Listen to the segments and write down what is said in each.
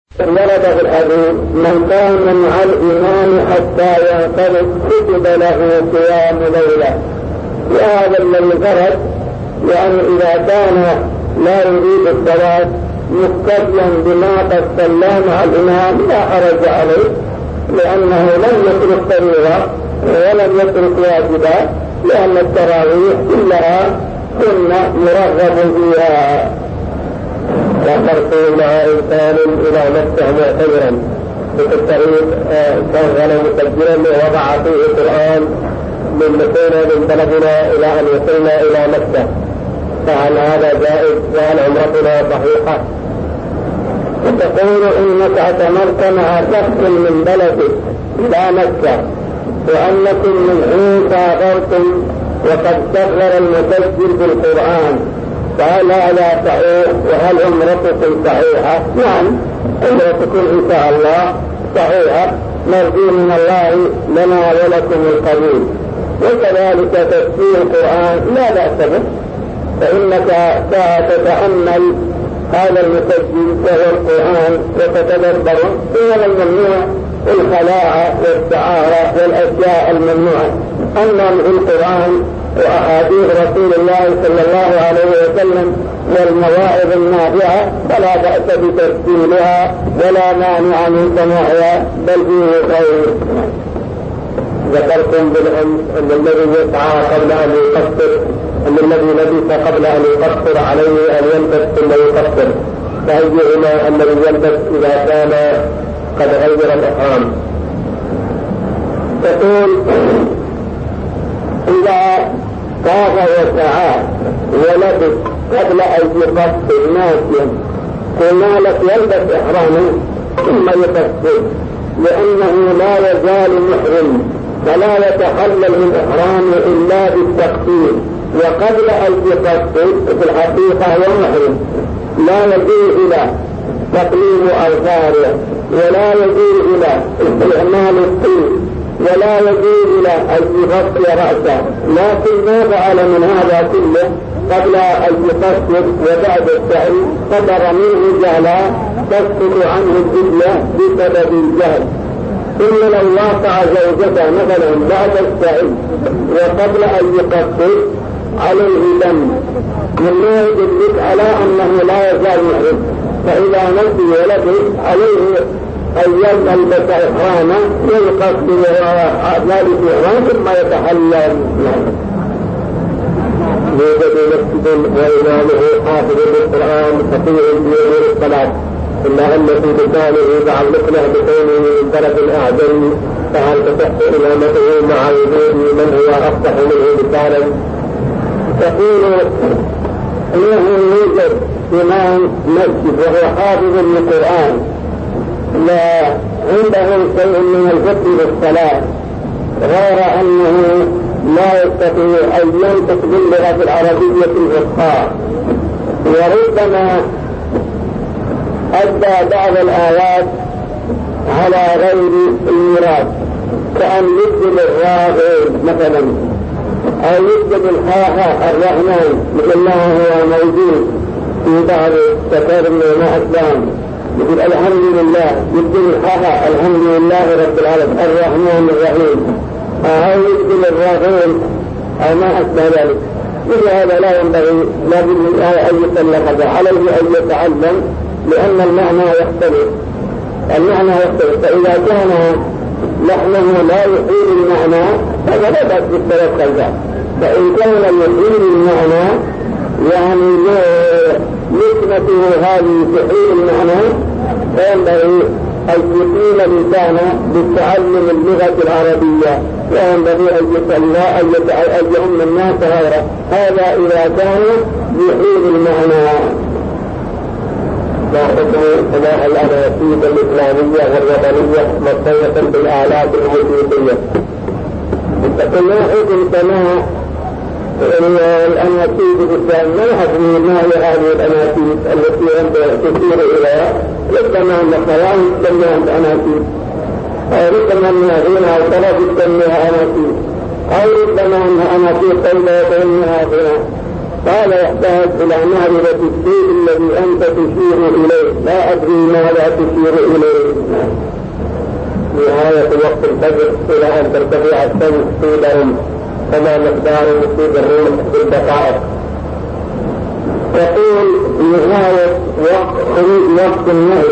ورد في الحديث من كان مع الإمام حتى ينقلب كتب له قيام ليلة. وهذا الذي فرد يعني إذا كان لا يريد الصلاة مقتديا بما قد صلى مع الإمام لا حرج عليه، لأنه لم يترك فريضة ولم يترك واجبا، لأن التراويح كلها سنة مرغب فيها. وتركوا إنسان إلى نفسه معتبرا في الطريق شغل مسجلا ووضع فيه القرآن من مكينا من بلدنا إلى أن وصلنا إلى مكة، فهل هذا جائز وهل عمرتنا صحيحة؟ وتقول إنك اعتمرت مع شخص من بلدك إلى مكة وأنكم من حين سافرتم وقد شغل المسجل بالقرآن، فهل هذا صحيح وهل عمرتكم صحيحة؟ نعم، عمرتكم إن شاء الله صحيحة، نرجو من الله لنا ولكم القبول. وكذلك تفسير القرآن لا بأس به، فإنك ستتأمل هذا المسجل وهو القرآن وتتدبره، إنما الممنوع الخلاعة والسعارة والأشياء الممنوعة. أما في القرآن وأحاديث رسول الله صلى الله عليه وسلم والمواعظ النافعة فلا بأس بتفسيرها ولا مانع من سماعها، بل فيه خير. ذكرتم بالأمس أن الذي يسعى قبل أن يقصر، أن الذي لبث قبل أن يقصر عليه أن يلبس ثم يقصر، فأيهما الذي يلبس إذا كان قد غير الإحرام؟ تقول إذا طاف وسعى ولبس قبل أن يقصر ماشيا قلنا لك يلبس إحراما ثم يقصر، لأنه لا يزال محرم فلا يتحلل من إحرامه إلا بالتقصير، وقبل أن يقصر في الحقيقة هو محرم، لا يجوز إلى تقليم أظفاره ولا يجوز إلى استعمال الطين ولا يجوز إلى أن يغطي رأسه، لكن ما فعل من هذا كله قبل أن يقصر وبعد السعي قدر منه جهلا تسقط عنه الجزية بسبب الجهل. إن لو واقع زوجته مثلا بعد السعي وقبل أن يقصر عليه دم مما يدلك على أنه لا يزال محرم، فإذا نسي ولده عليه أن يلبس إحراما يقصر ذلك إحرام ثم يتحلل. يوجد مسجد وإمامه حافظ بالقرآن خطير في الصلاة، إلا أن في لسانه تعلقنا بكونه من بلد أعجمي، فهل تصح إمامته مع وجود من هو أفصح منه لسانا؟ تقول إنه يوجد إمام مسجد وهو حافظ للقرآن لا عنده شيء من الفقه بالصلاة، غير أنه لا يستطيع أن ينطق باللغة العربية الفصحى، وربما أدى بعض الآيات على غير المراد، كأن يكتب الراء مثلا أو يكتب الحاء الرحمن مثل ما هو موجود في بعض كتاب ما أسلام، يقول الحمد لله، يكتب الحاء الحمد لله رب العالمين الرحمن الرحيم، أو يكتب الراء أو ما أشبه ذلك. مثل هذا لا ينبغي لابد أن يتلقى، عليه أن يتعلم، لأن المعنى يختلف، فإذا كان لحنه لا يحيل المعنى فلا بأس بالتوكل، فإن كان يحيل المعنى يعني نسبته هذه تحيل المعنى فينبغي أن يقيم لسانه بالتعلم اللغة العربية، وينبغي أن يؤم الناس غيره، هذا إذا كان يحيل المعنى. لاحظوا سماع الأناشيد الإسلامية والوطنية مصية بالآلات الموسيقية. فكل حكم سماع الأناشيد الإسلامية ما يحكم ما هي هذه الأناشيد التي تشير إليها، ربما أن الخوان تسميها الأناشيد، أو ربما أنها غنى أو طلب تسميها أناشيد، أو ربما أنها أناشيد طيبة وتسميها غنى، قال يحتاج إلى معرفة الشيء الذي أنت تشير إليه، لا أدري ماذا تشير إليه. نهاية وقت الفجر إلى أن ترتفع الشمس في درم، كما مقدار في الروم بالدقائق. تقول نهاية وقت النهي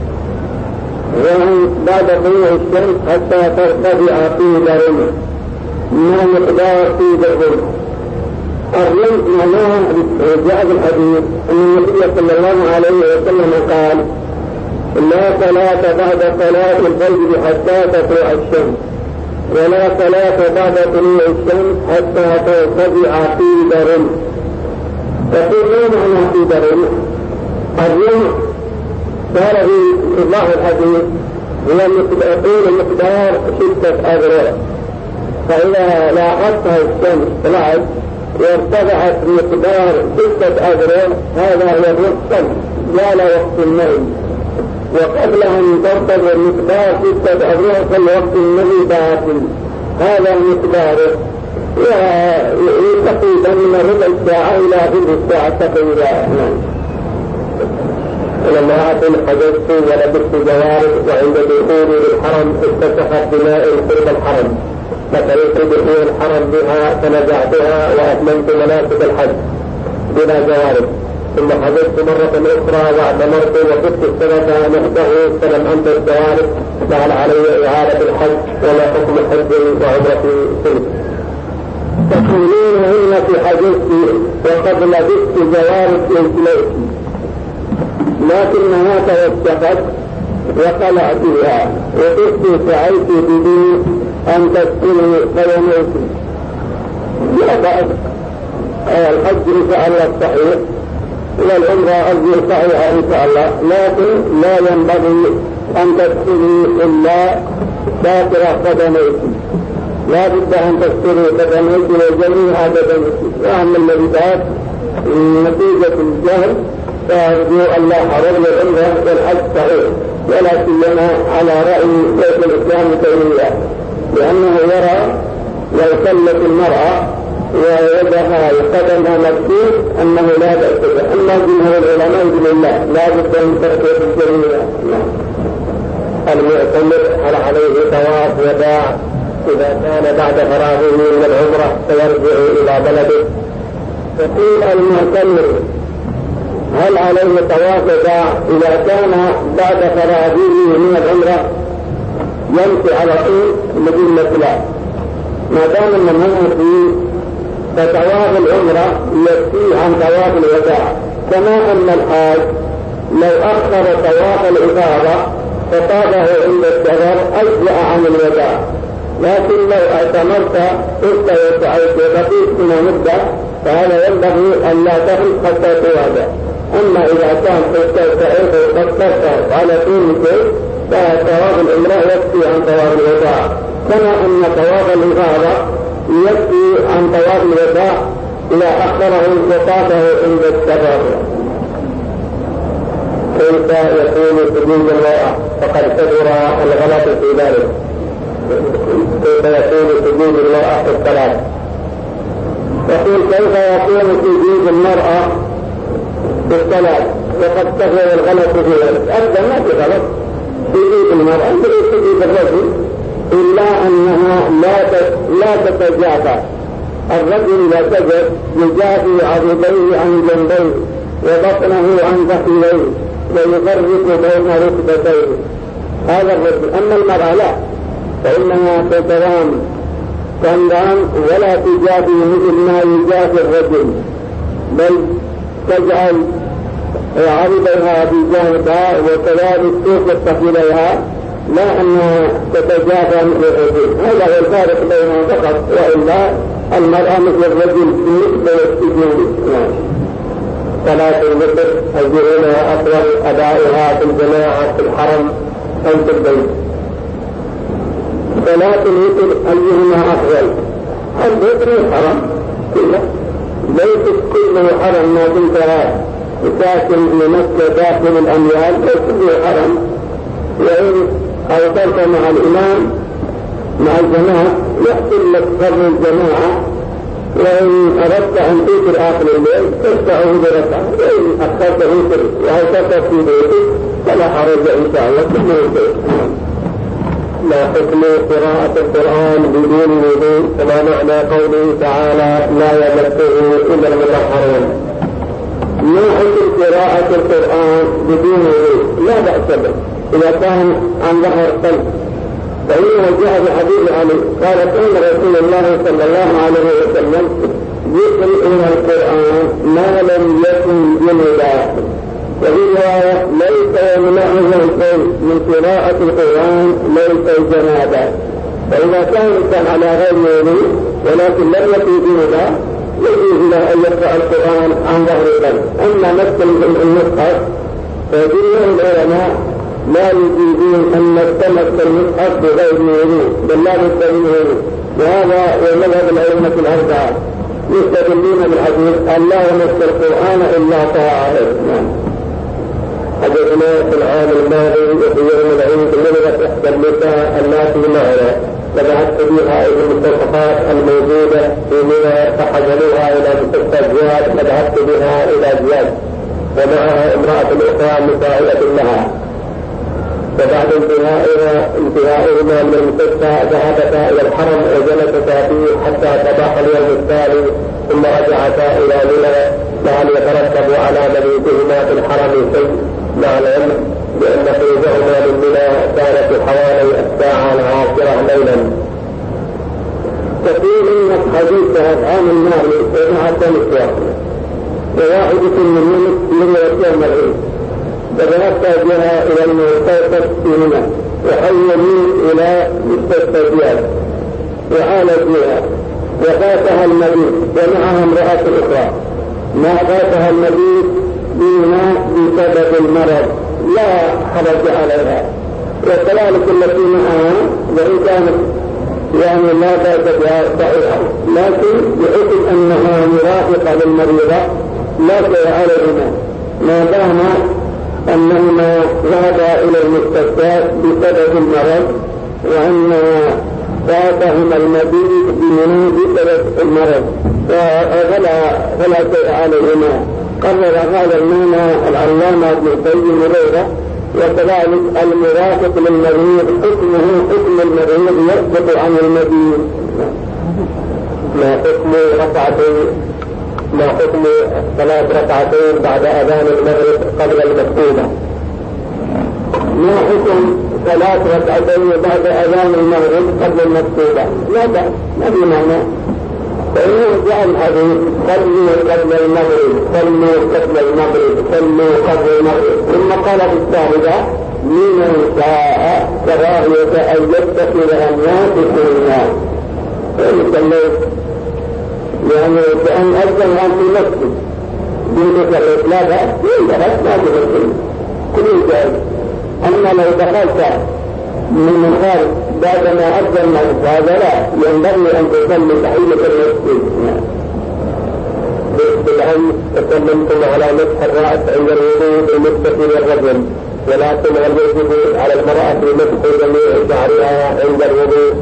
يعني بعد طلوع الشمس حتى ترتفع في درم، ما مقدار في درم. الرمز معناه جاء الحديث أن النبي صلى الله عليه وسلم قال: لا صلاة بعد صلاة الفجر حتى تطلع الشمس، ولا صلاة بعد طلوع الشمس حتى ترتفع في درم. تقول ما معنى في درم؟ الرمز قال في الله الحديث هو مقدار 6 أذرع، فإذا لاحظتها الشمس طلعت وارتفعت مقدار 6 أذرع هذا هو الرمز جاء وقت النوم، وقبل أن ترتفع مقدار 6 أذرع فالوقت النبي باطل. هذا مقداره تقريبا من ربع ساعة إلى ربع ساعة تقريبا. لما أكون حجزت ولبست جوارب وعند دخولي للحرم اتسخت بماء قرب الحرم، فطريق دخول الحرم بها فنزعتها وأتممت مناسك الحج بلا جوارب، ثم حجزت مرة أخرى واعتمرت وكنت السنة نحته فلم أنت الجوارب، فهل علي إعادة الحج ولا حكم حج وعمرة سنة؟ تقولون هنا في حجزتي وقد لبست جوارب انتليتي، لكنها توسخت وقلعتها وكنت سعيت بدي أن تسكني قدميك. لا بأس، الحج إن شاء الله صحيح والعمرة أرجو صحيحة إن شاء الله، لكن لا ينبغي أن تسكني إلا ساكرة قدميك، لا بد أن تسكني قدميك وجميع قدميك. وأما اللبسات نتيجة الجهل فأرجو أن لا حرم العمرة والحج صحيح، ولا سيما على رأي شيخ الإسلام تيمية، لأنه يرى لو سلت المرأة ويدها قدمها مكتوب أنه لا بأس به. أما جمهور العلماء بالله لا بد من تركه الجميع. المعتمر هل عليه طواف وداع إذا كان بعد فراغه من العمرة فيرجع إلى بلده؟ يقول المعتمر هل عليه طواف وداع إذا كان بعد فراغه من العمرة يمشي على طول مدينة؟ لا، ما دام المنهج فيه فطواف العمرة يكفي عن طواف الوداع، كما أن الحاج لو أخر طواف الإفاضة فطافه عند السفر أجزأ عن الوداع، لكن لو اعتمرت قلت وسعيت وبقيت من مدة فهذا ينبغي أن لا تخرج حتى توادع. أما إذا كان قلت سعيت وقصرت على طول شيء فطواف العمرة يكفي عن طواف الوداع، كما أن طواف الإفاضة يكفي عن طواف الوداع إذا أخره وطافه عند السفر. كيف يكون سجود المرأة؟ فقد كثر الغلط في ذلك. كيف يكون سجود المرأة في الصلاة؟ يقول كيف يكون سجود المرأة في الصلاة وقد كثر الغلط في ذلك؟ أبدا ما في غلط سجود المرأة مثل سجود الرجل، إلا أنها لا تتجافى. الرجل إذا سجد يجافي عضديه عن جنبيه وبطنه عن فخذيه ويفرق بين ركبتيه، هذا الرجل. أما المرأة لا، فإنها تنام ولا تجافي مثل ما يجافي الرجل، بل تجعل عضديها بجانبها وكذلك توقف فخذيها، لا أنها تتجافى مثل الرجل. هذا هو الفارق بينهم فقط، وإلا المرأة مثل الرجل بالنسبة للسجود. صلاة الوتر أجرها أفضل أدائها في الجماعة في الحرم أم في البيت؟ صلاة الوتر أيهما أفضل؟ الوتر الحرم كله، ليس كله حرم ما كنت ساكن في مكة داخل الأميال، ليس كله حرم. وإن أوصلت مع الإمام مع الجماعة يحصل لك قبل الجماعة وإن أردت أن توتر آخر الليل ترفعه بركعة، وإن أخرت توتر وأخرت في بيتك فلا حرج إن شاء الله تكون. ما حكم قراءة القرآن بدون وضوء؟ كما معنى قوله تعالى لا يمسه إلا المطهرون. ما حكم قراءة القرآن بدون وضوء؟ لا بأس به إذا كان عن ظهر قلب، فإنه جاء بحديث علي قال كان رسول الله صلى الله عليه وسلم يقرأ القرآن ما لم يكن جنبا، وفي رواية ليس يمنعه الشيء من قراءة القرآن ليس جنابا. فإذا كان الإنسان على غير وضوء ولكن لم يكن جنبا يجوز له أن يقرأ القرآن عن ظهر قلب. أما مثل المصحف فجميع العلماء لا يجوزون أن نستمس المصحف بغير وضوء بل لا بد من وضوء، وهذا هو مذهب الأئمة الأربعة يستدلون بالحديث أن لا يمس القرآن إلا طاهر. حدثنا في العام الماضي وفي يوم العيد مرضت إحدى النساء اللاتي معنا فبعثت بها إلى المستوصفات الموجودة في منى فحملوها إلى مستشفى زياد فبعثت بها إلى زياد ومعها امرأة أخرى مساعدة لها. فبعد انتهائهما من المستشفى ذهبتا إلى الحرم وجلستا فيه حتى صباح اليوم التالي ثم رجعتا إلى منى لعل يترتب على مبيتهما في الحرم شيء، مع العلم بأن خروجهما من منى كانت حوالي 10:10 ليلا. كثير من حديث عن المال ومع التنسيق وواحدة من يوم العيد فذهبت بها إلى المستوصف في منى وحولوا إلى مستشفى زياد وعالت بها وفاتها المبيت ومعها امرأة أخرى. ما فاتها المبيت بما بسبب المرض لا حرج عليها، وكذلك التي معها وإن كانت يعني لا بأس بها صحيحة، لكن بحكم أنها مرافقة للمريضة لا شيء عليهما ما دام أنهما ذهبا إلى المستشفى بسبب المرض وأن فاتهما المبيت بسبب المرض فلا شيء عليهما. قرر هذا المعنى العلامة ابن القيم غيره. وكذلك المرافق للمريض حكمه حكم المريض يسقط عن المبيت. ما حكم صلاة ركعتين بعد أذان المغرب قبل المكتوبة؟ ما حكم صلاة ركعتين بعد أذان المغرب قبل المكتوبة؟ لا بأس، ما في معنى. فإنه جاء الحديث صلوا قبل المغرب صلوا قبل المغرب صلوا قبل المغرب، ثم قال في الثالثة لمن شاء كراهية أن يتخذ الناس سنة. يعني كأن أذن عن في مسجد بمثل لا بأس ما تبقى كل جائز. أما لو دخلت من خارج بعدما أذن هذا لا ينبغي أن تصلي تحية المسجد. بالعلم تكلمتم على مسح الرأس عند الوضوء بالنسبة للرجل، ولكن هل يجب على المرأة مسح جميع شعرها عند الوضوء؟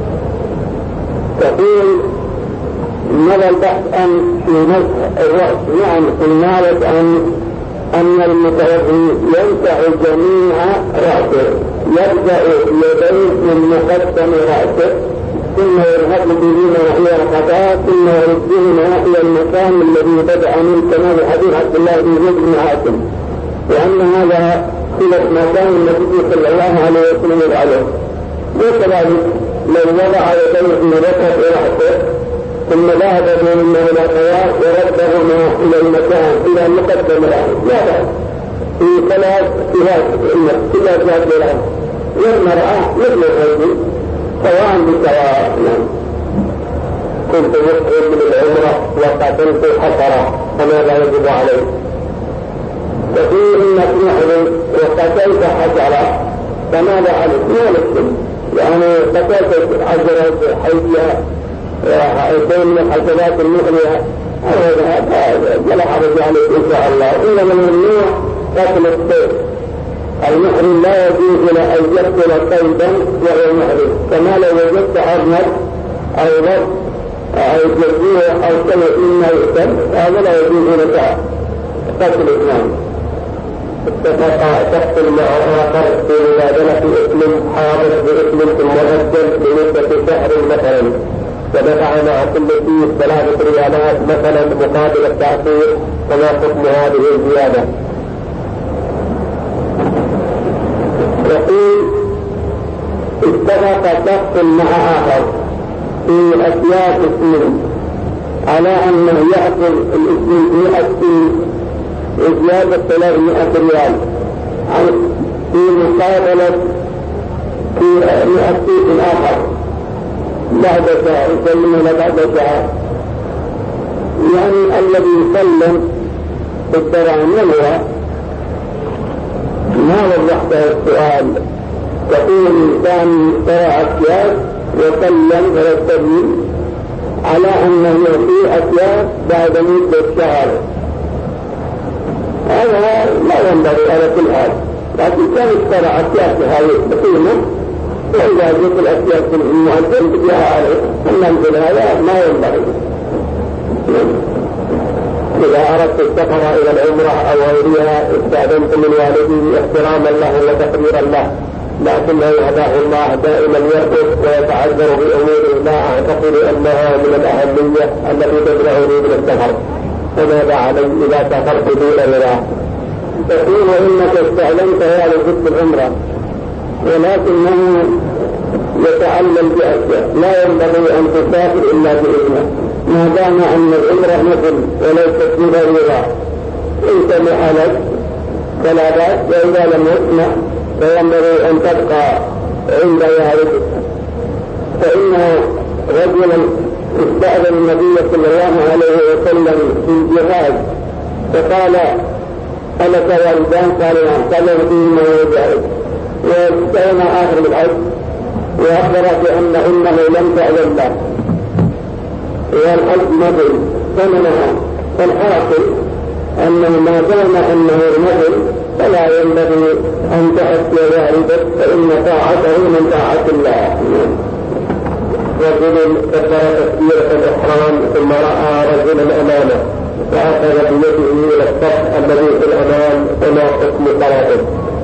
تقول ماذا البحث في مسح الرأس؟ نعم قلنا لك أن المتوضي يمسح جميع رأسه، يبدأ يديه من مقدم رأسه ثم يذهب بهما إلى القضاء ثم يردهما إلى المكان الذي بدأ منه كما في حديث عبد الله بن زيد بن عاصم، وأن هذا خلف مكان النبي صلى الله عليه وسلم عليه. وكذلك لو وضع يديه في ركعة رأسه ثم ذهب بهما إلى القضاء وردهما إلى المكان إلى مقدم رأسه لا بأس في ثلاث جهات للعرض. والمرأة مثل الرجل سواء بسواء. كنت مسلم من العمرة وقتلت حسرة فماذا يجب عليه؟ وفي إنك محرم وقتلت حسرة فماذا عليك؟ ما نسلم يعني قتلت حجرة حية وحيثين من الحسنات المحرية هذا لا حرج عليك إن شاء الله. إنما الممنوع قتل الصيد. المحرم لا يجوز له أن يقتل صيدا وهو محرم، كما لو وجدت أرنب أو ضب أو يجزيه أو سوء مما يقتل، هذا لا يجوز لك قتل اثنان. اتفق شخص مع آخر في مبادلة اسم حاضر باسم مؤجل لمدة شهر مثلا، ودفع مع كل فيه 3 ريالات مثلا مقابل التأخير، فما حكم هذه الزيادة؟ يقول اتفق شخص مع آخر في أسياق اسم على أنه يأخذ الاسم في السن وزيادة 300 ريال في مقابلة في 100 سن آخر بعد ساعة، يسلمون بعد ساعة. يعني الذي يسلم بالدراهم هو ما وضحت السؤال. تقول الإنسان طلع أسياس وسلم ويستدين على أنه يعطي أسياس بعد مدة شهر، هذا لا ينبغي على كل حال. لكن كان اشترى أسياس هذه بقيمة، وإذا جئت الأسياس المعدل بها عليه فننزل، هذا ما ينبغي. إذا أردت السفر إلى العمرة أو غيرها استأذنت من والدي احتراما له وتقديرا له، لكنه هداه الله دائما يرقص ويتعذر بأمور لا أعتقد أنها من الأهمية التي تدعوني من السفر، فماذا علي إذا سافرت دون رضاه؟ تقول إنك استأذنت هذا ضد العمرة، ولكنه يتعلم بأشياء لا ينبغي أن تسافر إلا بإذنه، ما دام أن العمرة مثل وليست بغيرها. إن سمح لك فلا بأس، وإذا لم يسمع فينبغي أن تبقى عند ذلك. فإن رجلا استأذن النبي صلى الله عليه وسلم في الجهاد فقال ألك والدان؟ قال نعم. قال فيهما وجهاد. واستأذن آخر الحج وأخبر بأن إنه لم تأذن له والحج مضي فمنها. فالحاصل أنه ما دام أنه المثل فلا ينبغي أن تأتي ذلك، فإن طاعته من طاعة الله. رجل كبر تكبيرة الإحرام ثم رأى رجلا أمامه فأخذ بيده إلى الصف الذي في الأمام، فما حكم صلاته؟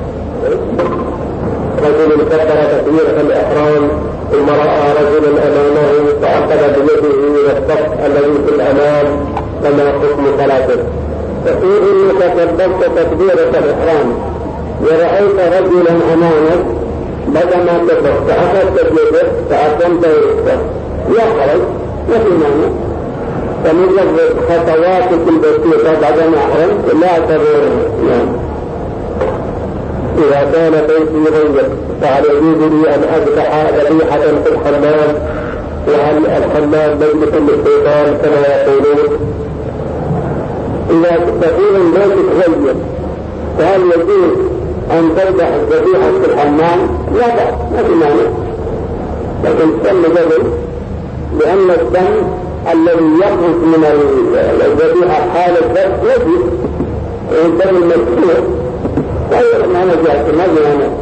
رجل كبر تكبيرة الإحرام ثم رأى رجلا أمامه فأخذ بيده إلى الصف الذي في الأمام، فما حكم صلاته؟ تقول إنك كبرت تكبيرة الإحرام ورأيت رجلا أمامك بعدما كبرت فأخذت بيده فأقمت وسطه، لا حرج، ما في معنى. فمجرد خطواتك البسيطة بعدما أحرمت لا تضر. إذا كان بيتي غير فهل يجوز لي أن أذبح ذبيحة في الحمام؟ وهل الحمام مجلس للشيطان كما يقولون؟ إذا تقول بيتك غير فهل يجوز أن تذبح الذبيحة في الحمام؟ لا بأس، ما في معنى. لكن الدم جبل، لأن الدم الذي يخرج من الذبيحة حال الذبح يجب الدم المسكوت غير ما نجاة ما جاءنا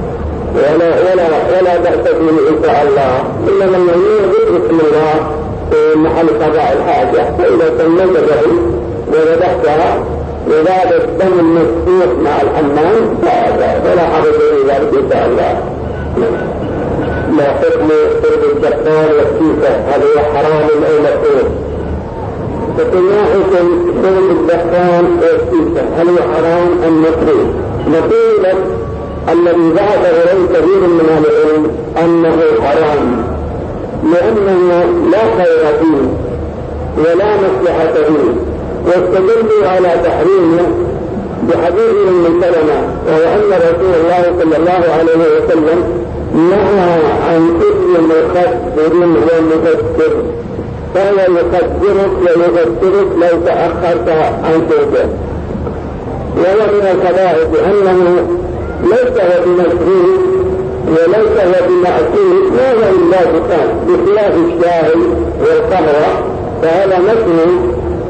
ولا بأس فيه إن شاء الله، إلا من يريد بسم الله في محل قضاء الحاجة. فإذا سميت به وذبحتها وزاد الدم المسكوت مع الحمام فلا حرج في ذلك إن شاء الله. ما حكم شرب الدخان والسيسة؟ هل هو حرام أو مكروه؟ فما حكم شرب الدخان والسيسة؟ هل هو حرام أم مكروه؟ نقول لك الذي ذهب إليه كثير من العلم أنه حرام، لأنه لا خير فيه ولا مصلحة فيه، واستدلوا على تحريمه بحديث من سلمة، وهو أن رسول الله صلى الله عليه وسلم نهى عن كل مخدر ومفكر، فهو يقدرك ويفكرك لو تأخرت عن توبه. وهو من الكبائر أنه ليس هو بمشروع وليس هو بمعصيه، وهو إلا دخان بخلاف الشاي والقهوة فهذا مشروع،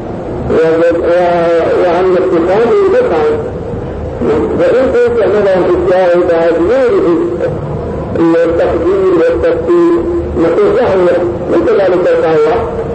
وعن الدخان دخان. وإن كنت مثلا في الشاي فهذا التقدير والتفكير نقول له مثل ذلك القهوة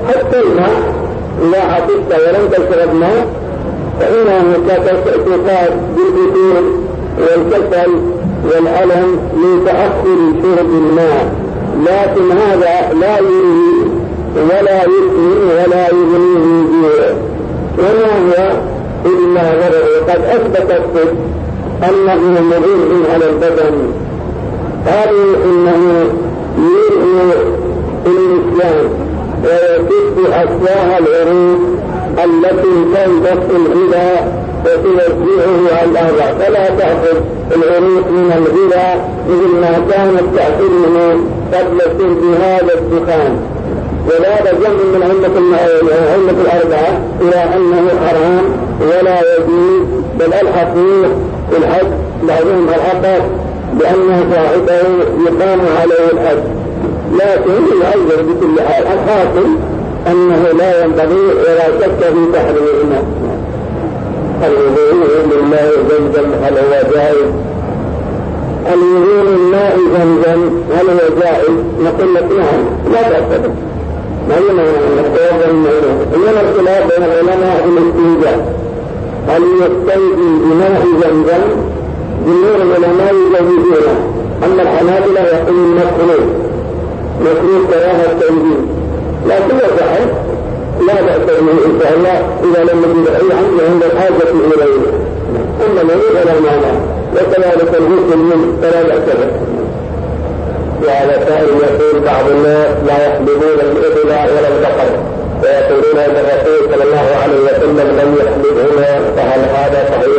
حتى الماء إذا عطشت ولم تشرب ماء فإنه تصاب بالفتور والكسل والألم من تأخر شرب الماء، لكن هذا لا يرهي ولا يثني ولا يغني من جوع، وما هو إلا ضرر قد أثبت الطب أنه مضر على البدن. قالوا إنه يرهي الإسلام ويكف أسواها العروق التي تنبث الغذاء وتوزعه على الأعضاء، فلا تأخذ العروق من الغذاء مثل ما كانت تأخذه قبل شرب هذا الدخان. ولا جمع من أئمة الأربعة إلى أنه حرام ولا يجوز، بل الحقيق في الحج بعضهم الحق بأنه صاحبه يقام عليه الحج، لكن يعذب بكل حال. الحاصل أنه لا ينبغي ولا شك في تحريمه. الوضوء بالماء زمزم هل هو جائز؟ الوضوء بالماء زمزم هل هو جائز؟ نقول لك نعم لا تأخذ، ما إنما الخلاف بين العلماء في الاستنجاء هل يستنجي بماء زمزم؟ جمهور العلماء يجوزونه، أما الحنابلة يقولون مكروه كراهة التنجيم، لكن يصح لا بأس به إن شاء الله إذا لم يجد أي عنه عند الحاجة إليه، أما الذي إلى المعنى وكذلك الغسل منه فلا بأس به. وعلى سائر يقول بعض الناس لا يحلبون الإبل ولا البقر، ويقولون أن الرسول صلى الله عليه وسلم لم يحلبهما، فهل هذا صحيح؟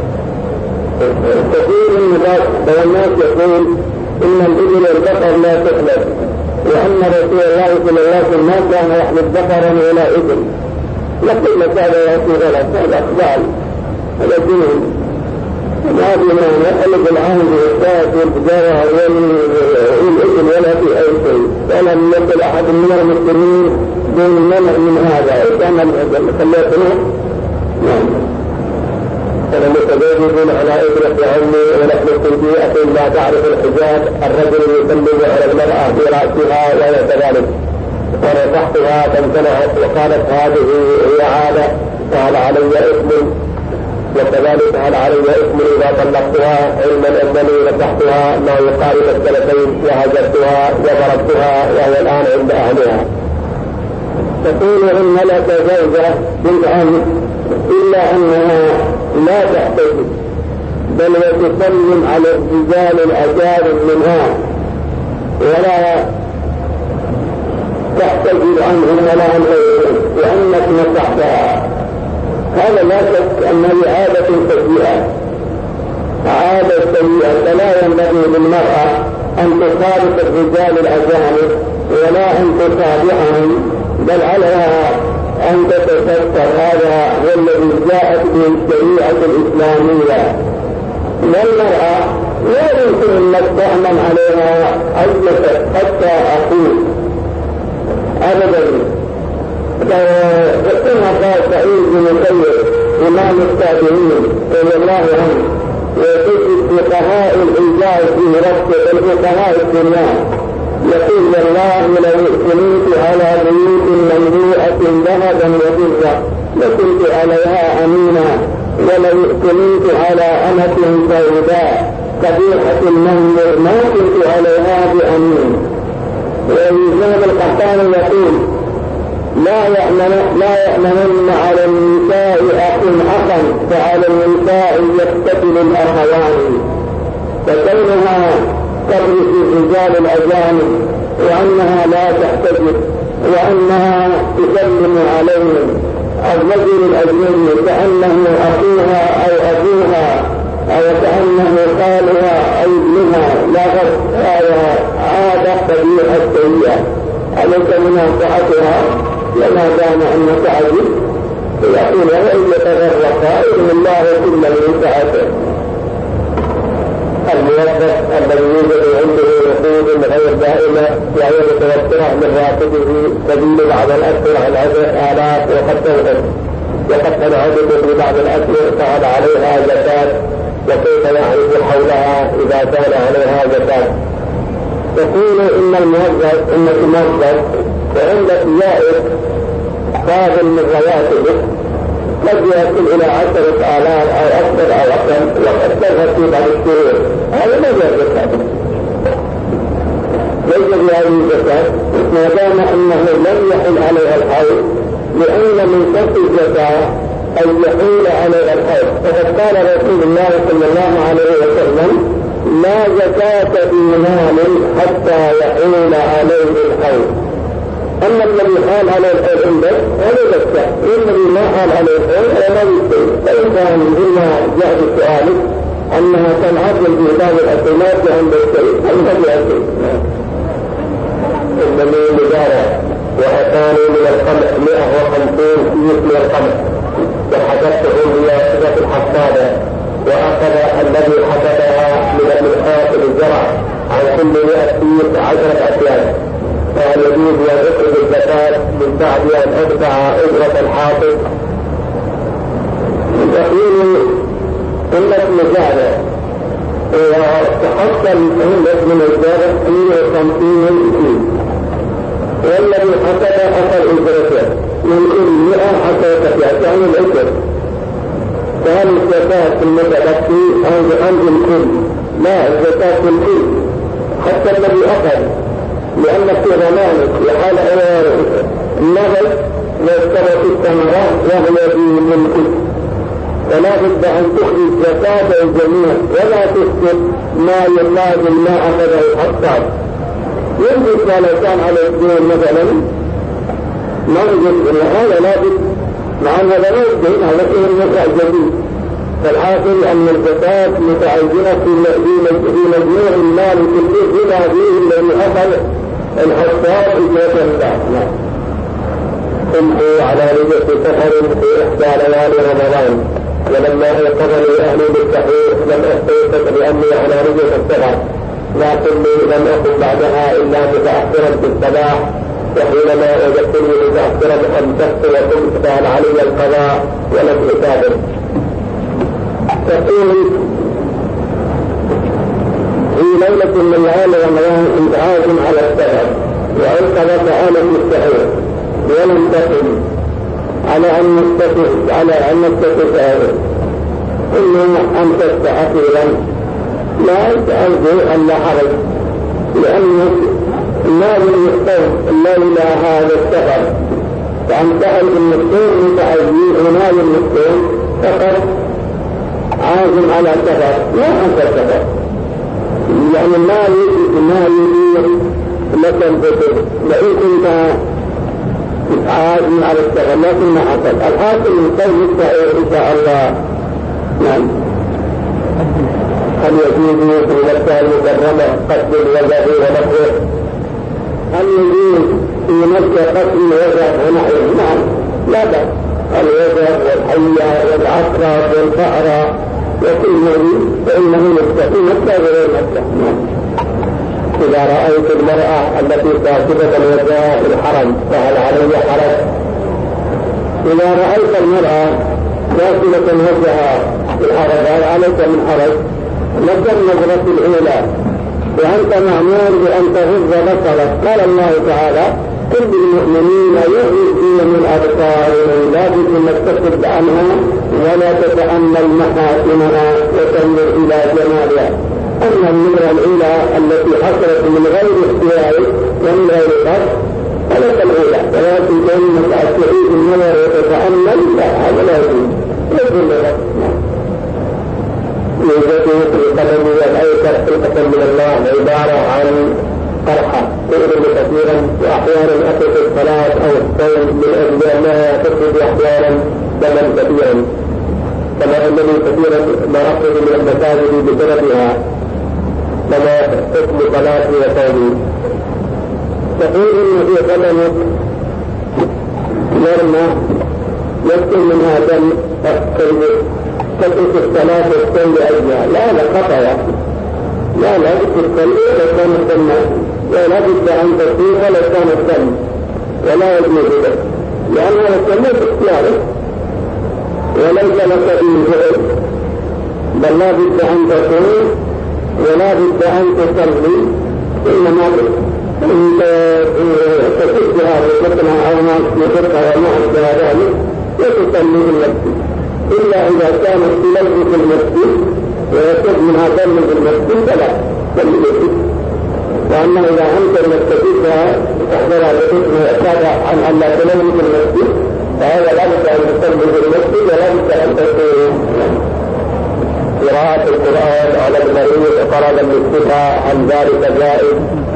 كثير من الناس يقول إن الإبل والبقر لا تحلب، وأن رسول الله صلى الله عليه وسلم ما كان يحلب بقرا ولا إبل. لكن هذا يأتي غلط، هذا أخبار، هذا دين. ما بما يحلب العهد والساعة والبجارة والإبل ولا في أي شيء، ولم يقل أحد من المسلمين دون منع من هذا. كان خليته نعم. فالمتزوجون على إبرة عمي ونحن التنبيه لا تعرف الحجاب، الرجل يسلم على المرأة في رأسها وهي كذلك، ونصحتها فامتنعت وقالت هذه هي عادة، فهل علي إثم؟ وكذلك هل علي إثم إذا طلقتها علما أنني نصحتها ما يقارب السنتين وهجرتها وضربتها وهي الآن عند أهلها؟ تقول إن لك زوجة بالعمد إلا أنها لا تحتسب، بل وتسلم على الرجال الأجانب منها ولا تحتجب عنهم ولا عن غيرهم، وأنك نصحتها. هذا لا شك أنه عادة سيئة، عادة سيئة، فلا ينبغي للمرأة أن تخالط الرجال الأجانب ولا أن تصافحهم، بل عليها أن تتستر. هذا هو الذي جاءت به الشريعة الإسلامية. والمرأة لا يمكن أن تأمن عليها عزة حتى أقول أبدا. كما قال سعيد بن المسيب إمام التابعين رضي الله عنه، وتجد فقهاء الحجاز في ربط الفقهاء الدنيا يقول الله لو كنت على بيوت مملوءة ذهبا وفضة لكنت عليها أمينا، ولو كنت على أمة سوداء قبيحة المنظر ما كنت عليها بأمين. والإمام القحطاني يقول لا يأمنن على النساء أخا فعلى النساء يقتتل الأخوان، فكونها تدرس الرجال الأجانب وأنها لا تحتجب وأنها تسلم عليهم. الرجل الأجنبي كأنه أخوها أو أبوها أو كأنه خالها أو ابنها، لا غير هذا عادة قبيحة سيئة، عليك مناصحتها لما دام أن تعجب يقول وإن يتغرق إذن الله كل من سعته. الموظف الذي يوجد عنده نقود غير دائمة وهي متوفرة من راتبه تزيد بعض الأشهر عن 10,000 وقد تنعدد في بعض الأشهر فهل عليها زكاة، وكيف يعرف حولها إذا كان عليها زكاة؟ تقول إن الموظف وعندك زائد قابل من رواتبه قد يصل إلى 10,000 أو أكثر أو أقل، وقد تذهب في بعض الشهور. هذا ما هي الزكاة، ليس بهذه الزكاة ما دام أنه لم يحل عليها الحول، لأن من شرط الزكاة أن يحول عليها الحول. فقد قال رسول الله صلى الله عليه وسلم: لا زكاة في مال حتى يحول عليه الحول. أما الذي حال عليه الحول عندك هذا زكاة، والذي ما حال عليه الحول هذا يستوي. فإن كان مما جاء بسؤالك أنها تنعقل في بعض الأسمات عند الشيء فإنها بأسئلة. إنني مزارع وأتاني من القمح 150 كيس من القمح، وحدثته بواسطة الحصادة، وأخذ الذي حدثها من المحاصيل الزرع عن كل 100 كيس 10 أكياس، فهل يجوز أن أخرج الزكاة من بعد أن أدفع أجرة الحاصل؟ يقول إنك مزارع وتحصل عندك من الزرع 150 كيس، والذي حصل أخذ أجرته من كل 100 10 أكياس، يعني الأجر. فهل الزكاة في المتبقي عند الكل؟ لا، الزكاة في الكل حتى الذي أخذ، لأن في ضمانك لحال النغل يستوى في الثمرات وهي في ملكك، فلا بد أن تخرج زكاة الجميع ولا تسكت ما يلازم ما أخذه الحصاد. ينجز لو كان على الدين مثلا ننجز إن هذا لا بد، مع أن هذا لا يدين هذا فيه المسع جديد. فالحاصل أن الزكاة متعينة في مجموع المال كله إلى فيه الذي أخذ الحصاد إجرة الله. قمت على رجل سفر في إحدى ليالي رمضان، ولما اعتذروا أهلي بالتحوير لم أستيقظ لأني على رجل السفر، لكني لم أكن بعدها إلا متأخرا في الصباح، وحينما وجدتني متأخرا أمسكت وقمت قال علي القضاء ولم أسافر. تقول في ليلة من ليالي رمضان انتهاز على السفر، وأنقذ أنا في السحور ولم تقل على أن نتفق هذا إنه أمسكت أخيرا. لا أرجو أن لا حرج، لأنه لازم يختار الليلة هذا السفر، فأنتهي المسلم متعزين هنا المسلم فقط عازم على سفر لا أنت سفر، يعني ما يجير لك الفكر لئن كنت عازم على السفر، لكن ما حصل. الحاصل من قول السعير إن شاء الله. نعم. هل يجوز في مكة المكرمة قتل الوزع ونحوه؟ هل يجوز في مكة قتل الوزع ونحوه؟ نعم، لا بأس. الوزع والحية والعقرب والفأرة وكل ذلك فإنه مستقيم مكة غير مكة. إذا رأيت المرأة التي صاحبة الوزع في الحرم فهل علي حرج؟ إذا رأيت المرأة واصلة وجهها في الحرم هل عليك من حرج؟ لك النظرة الأولى، وأنت مأمور بأن تغض بصرك. قال الله تعالى: قل للمؤمنين يغضوا من أبصارهم لا بد تكف عنها ولا تتأمل محاسنها وتنظر إلى جمالها. أما النظرة الأولى التي حصلت من غير اختيار ومن غير قصد فلك الأولى، ولكن كونك تعيد النظر وتتأمل لا، هذا لا يجوز. يوجد في قدم الأيسر خلقة من الله عبارة عن قرحة تؤلم كثيرا، وأحيانا أتت الصلاة أو الصوم من أجل أنها تفقد أحيانا دما كثيرا، كما أنني كثيرا ما أخرج من المساجد بسببها كما حكم صلاتي وصومي. تقول إن في قدمك مرمى يكتب منها دم تترك الصلاة والصوم لأجلها، لا خطأ، لا بد الصلاة لكان الدم، ولا بد أن تصيح لكان الدم، ولا يجوز ذلك، لأنها الدم باختيارك وليس لك به فعل، بل لا بد أن تصوم ولا بد أن تصلي، إنما أنت تكف هذا يتركها أو يتركها وما أشبه ذلك وتصلي في المسجد، إلا إذا كانت تلبس المسجد ويصب منها دم في المسجد فلا تصلي في المسجد. وأما إذا أمكن مستفيدها تحضرها باسم إعتاد عن أن لا تلبس المسجد فهذا لا بد أن تصلي في المسجد ولا بد أن تكون قراءة القرآن على المريض طلبا للشفاء عن ذلك جائز.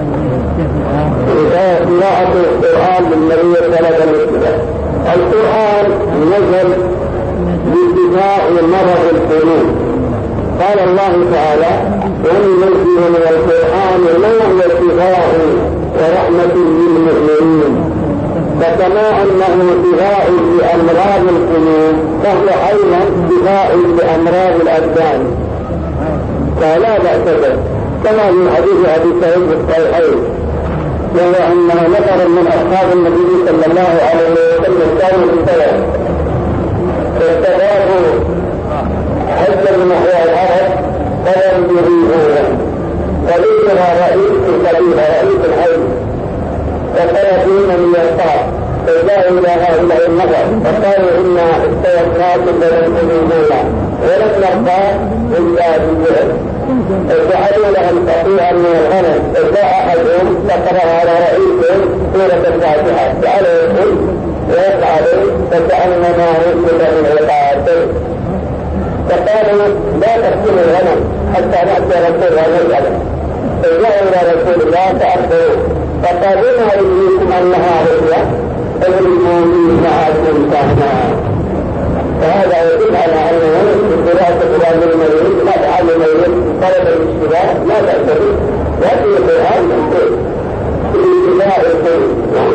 قراءة القرآن للمريض طلبا للشفاء. القرآن نزل بشفاء مرض القلوب. قال الله تعالى: وننزل من القرآن ما هو شفاء ورحمة للمؤمنين. فكما أنه شفاء لأمراض القلوب فهو أيضا شفاء لأمراض الأبدان، فلا بأس به. كما من حديث أبي سعيد الصحيحين وهو أن نفر من أصحاب النبي صلى الله عليه وسلم كانوا في سفر فاستضافوا حجا من أحياء العرب فلم يجيبوه، فذكر رئيس القبيلة رئيس الحي فخرجوا من يسار فجاءوا إلى هؤلاء النفر فقالوا: إنا استيقظناكم ولم تجيبونا ولم نرضى إلا بالجهل. فجعلوا لهم قطيعا من الغنم، فجاء أحدهم فقرأ على رئيسهم سورة الفاتحة جعل يقول ويفعل فكأنما يسلك من عقابه. فقالوا: لا تقتلوا الغنم حتى نأتي رسول الله نسأله. فجاءوا إلى رسول الله فأخبروه فقالوا: ما يدريكم أنها رؤيا فاضربوا به معكم سهما. فهذا يدل على أنه دراسة القرآن للمريض لا تعلم المريض طلب الاشتباه لا تأس به، لكن القرآن مكتوب في ابتداء القلب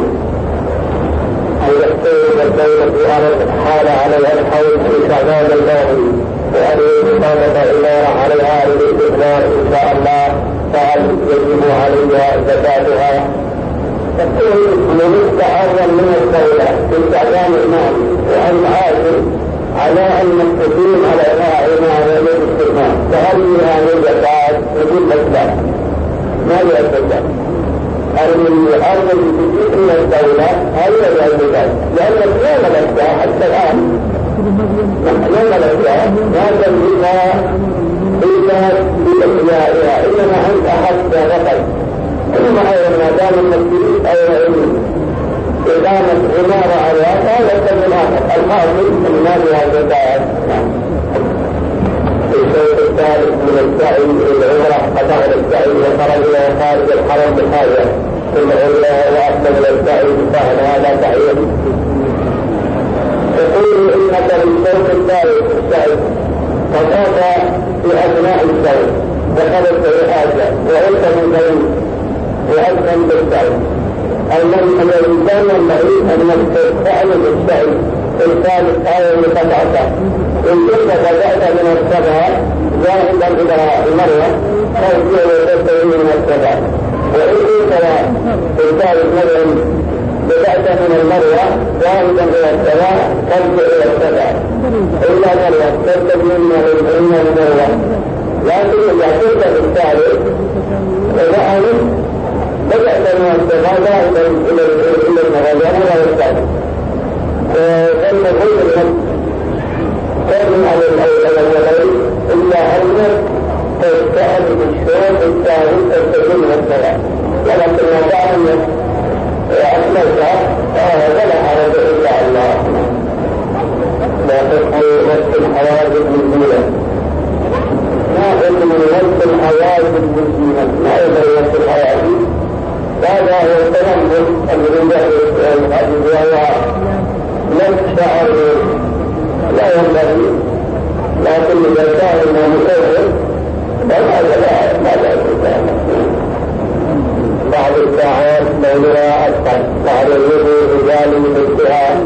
أن يحتوي الدولة في أرض حال عليها الحول في شعبان الله وأن يتطلب إلى عليها للاستثمار إن شاء الله فهل يجب عليها زكاتها. تكون من استعارا من الدولة في شعبان المال وأن عاشر على أن نستقيم على فاعلنا للاستثمار فهل هذه الزكاة يجب الزكاة ماذا الزكاة؟ الأرض التي من الدولة هذه الزكاة لأن اليوم الزكاة حتى الآن يوم الزكاة لا تملكها إلا بإحيائها إنما أنت حتى نقل ثم أيضا ما دام المسجد أيضا إقامة عمارة عليها فهذا السبب الآخر الحاصل من هذه الزكاة. الشيء الثالث من السعي العمرة قطع السعي وخرج إلى خارج الحرم بحاجة ثم إلا وأكمل السعي بفعل هذا تعيين. يقول إنك بالشوط الثالث السعي فقاط في أثناء السعي دخلت الحاجة وأنت من بعيد وأذن بالسعي. الإنسان المريض أن يستعمل السعي في الثالث آية لقطعته. إن كنت بدأت من السبع ذاهبا إلى المروة فارجع وتبتغي من السبع، وإن كنت في الثالث مرة بدأت من المروة ذاهبا إلى السبع فارجع إلى السبع إلا مرة تبتغي من المروة. لكن إذا كنت في الثالث وذهبت بدأت من السبع ذاهبا إلى المروة ولا الثالث فالمفروض تبني على الأولين إلا أن تستعد بالشروط الثالث تستجيب من الثلاث، ولكن ما دام أسلمت فلا حرج إلا الله. لا تدخل نفس الحواجز بالدينة، ما قلت من نفس الحواجز بالدينة ما يدري نفس الحواجز. هذا هو التنمر الذي يحدث الحديث وهو نفس لا ينبغي، لكن إذا كان المسؤول فهذا لا يستطيع. بعض الساعات لونها أكثر، بعض الوجوه رجال بالساعات،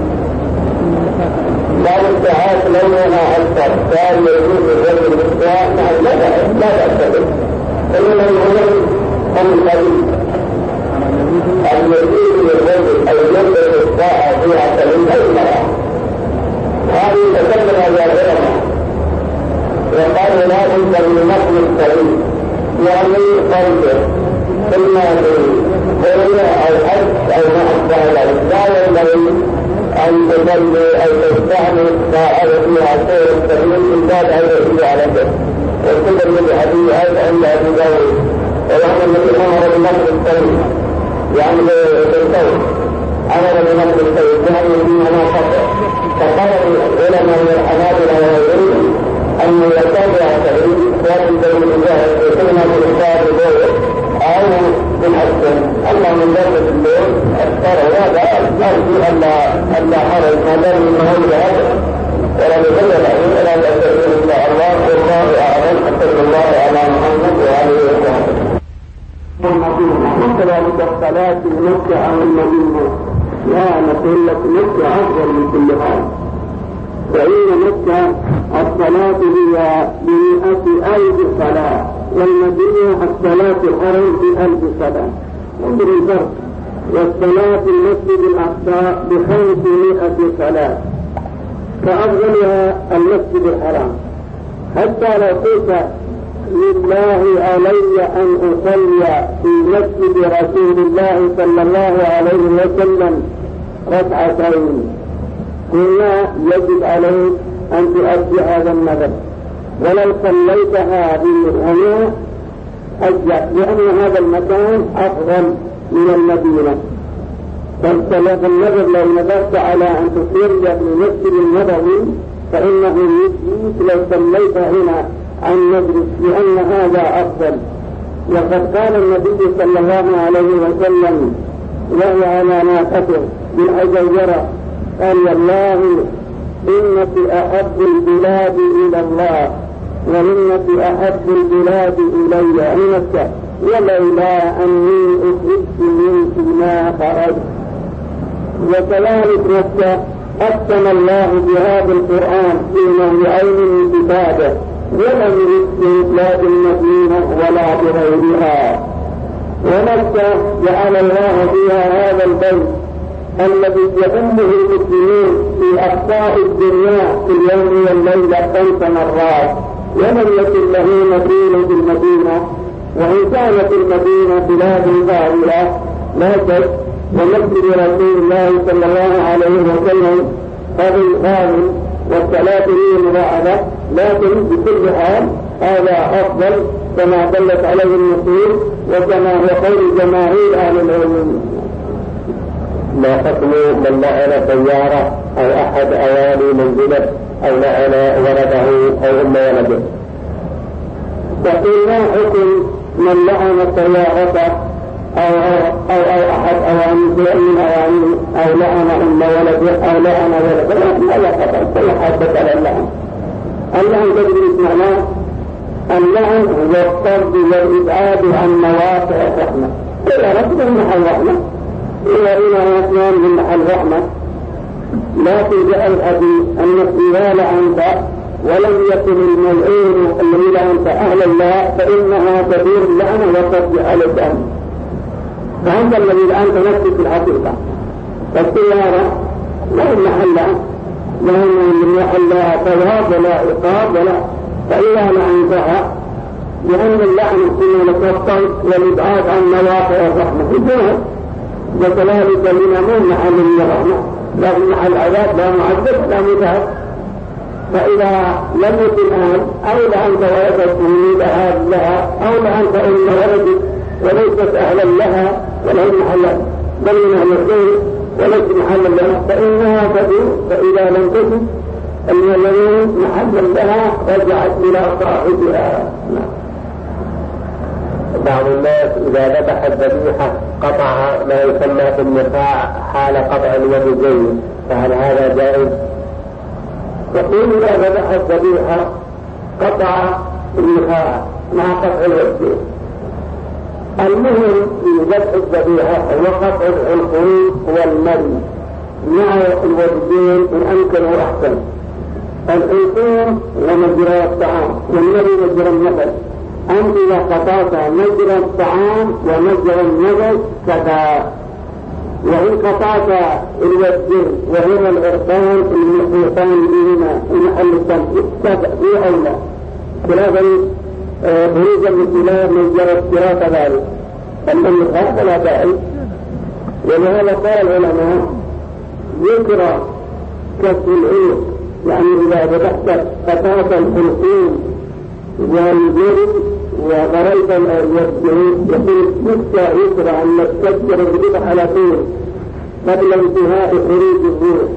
بعض الساعات لونها أكثر، كان يجوز الرجل بالساعات لا تستطيع. إنما المهم القليل أن يجوز للرجل أن يلبس الساعة فيها سبيل المرأة. هذه تكلم العلماء وقال: لا بد من نقل السبيل يعني قلبه ثم الدنيا أو حج أو ما أشبه ذلك. لا ينبغي أن تجلي أو تستعمل ساعة فيها خير السبيل من باب أن يحيي على ذلك. وكل من الحديث هذا أن أبي داود ونحن الذي أمر بنقل السيد يعني بالقول أمر بنقل السيد يعني فيما خطأ. فقال العلماء من الحنابلة وغيرهم أن يتابع السيد ولكن بين الجاهل يكون في الإخبار بدوره أو بالحسن. أما من ذلك الليل أكثر هذا نرجو أن لا حرج ما دام من هذا هذا ولم يكن له إلا أن يستغفر الله والله أعلم. أستغفر الله على محمد وعليه وسلم. وكذلك الصلاة في مكة أو المدينة لا نقول لك مكة أفضل من كل حال. فإن مكة الصلاة هي ب100,000 صلاة والمدينة الصلاة الحرم ب1000 صلاة. انظر الفرق. والصلاة في المسجد الأقصى ب500 صلاة فأفضلها المسجد الحرام. حتى لو قلت لله علي أن أصلي في مسجد رسول الله صلى الله عليه وسلم ركعتين قلنا يجب عليك أن تؤدي هذا النذر. ولو صليتها بالهنا أجزأ لأن هذا المكان أفضل من المدينة. فالصلاة النذر لو نذرت على أن تصلي في مسجد النبوي فإنه يجب لو صليت هنا عن نذرك لأن هذا أفضل. وقد قال النبي صلى الله عليه وسلم وهو على ناقته بالحجيرة قال والله إنك أحب البلاد إلى الله وإنك أحب البلاد إلي مكة ولولا أني أخرجت منك ما خرجت. وكذلك مكة أقسم الله بهذا القرآن في موضعين من كتابه ولم يسلم لا بالمدينة ولا بغيرها. ومكة جعل الله فيها هذا البيت الذي يؤمه المسلمين في أقطار الدنيا في اليوم والليلة 5 مرات ولم يكن له مثيل في المدينة. وإن كانت المدينة بلاد ظاهرة لا شك ومسجد رسول الله صلى الله عليه وسلم قبل قائم والصلاة هي مراعبة. لكن بكل حال هذا أفضل كما دلت عليه النصوص وكما هو قول جماهير أهل العلم. ما حكم من لعن سيارة أو أحد أواني منزله أو لعن ولده أو أم ولده؟ فقيل ما حكم من لعن سيارته أو أحد أواني من أواني أو لعن أم ولده أو لعن ولده؟ لا خطأ كل حدث على اللعن. اللعن تدريس معناه اللعن هو الطرد والإبعاد عن مواقع الرحمة. كل رجل من محل رحمة وإلى أثنان من محل رحمة. لكن جاء الحديث أن إذا لعنت ولم يكن الملعون الذي لعنت أهل الله فإنها كثير اللعنة وتصدق على الدم. فهذا الذي لعنت نفسك في الحقيقة. فالسيارة لا محلها لأن محلها ثواب ولا عقاب ولا. فإذا لعنتها لأن اللعن كله للطرد والإبعاد عن مواقع الرحمة في الدنيا وكذلك لنا مو محل من الرحمة لكن محل العذاب لا معذب لا مذهب. فإذا لم يكن أهل أو لأنت ولدت تريد أهل لها أو لأنت أم ولدت وليست أهلا لها ولا محلا بل من أهل الخير وليس محلا لها فإنها تدور. فإذا لم تكن الملعون محلا لها رجعت إلى صاحبها. بعض الناس إذا ذبح الذبيحة قطع ما يسمى في النقاع حال قطع اليدين فهل هذا جائز؟ يقول إذا ذبح الذبيحة قطع النقاع مع قطع اليدين. المهم في ذبح الذبيحة هو قطع الحلقوم والمري مع الوجهين إن أمكن وأحسن. الحلقوم ومجرى الطعام والمري مجرى النفس. أنت إذا قطعت مجرى الطعام ومجرى النفس كذا. وإن قطعت الوجهين وهما العرقان المحيطان بهما في محل التنفيذ في أولى خلافا خروجا من خلاف مجرى الصراط ذلك. أما النقاط فلا داعي ولهذا قال العلماء يكره كسر العود، يعني إذا فتحت قطعة الخرطوم والجرد وغريت الجرود يقول يكره أن تكسر الربح على طول قبل انتهاء خروج الروح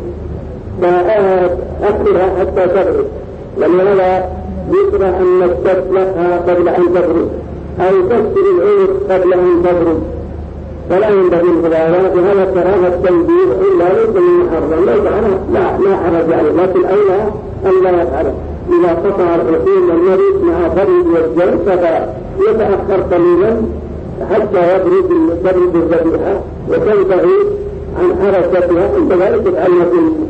فأخرها حتى تبرد، ولهذا يكره أن تطلقها قبل أن تبرد أو تكسر العود قبل أن تبرد، فلا ينبغي الغلاوات. وهذا كراهة التنبيه إلا ليس من محرم، لا حرج عليه، لكن أولى أن لا يفعله. إذا قطع الرسول المريض مع برد والجل فيتأخر قليلا حتى تبرد الذبيحة وتنتهي عن حركتها، عند ذلك الأمر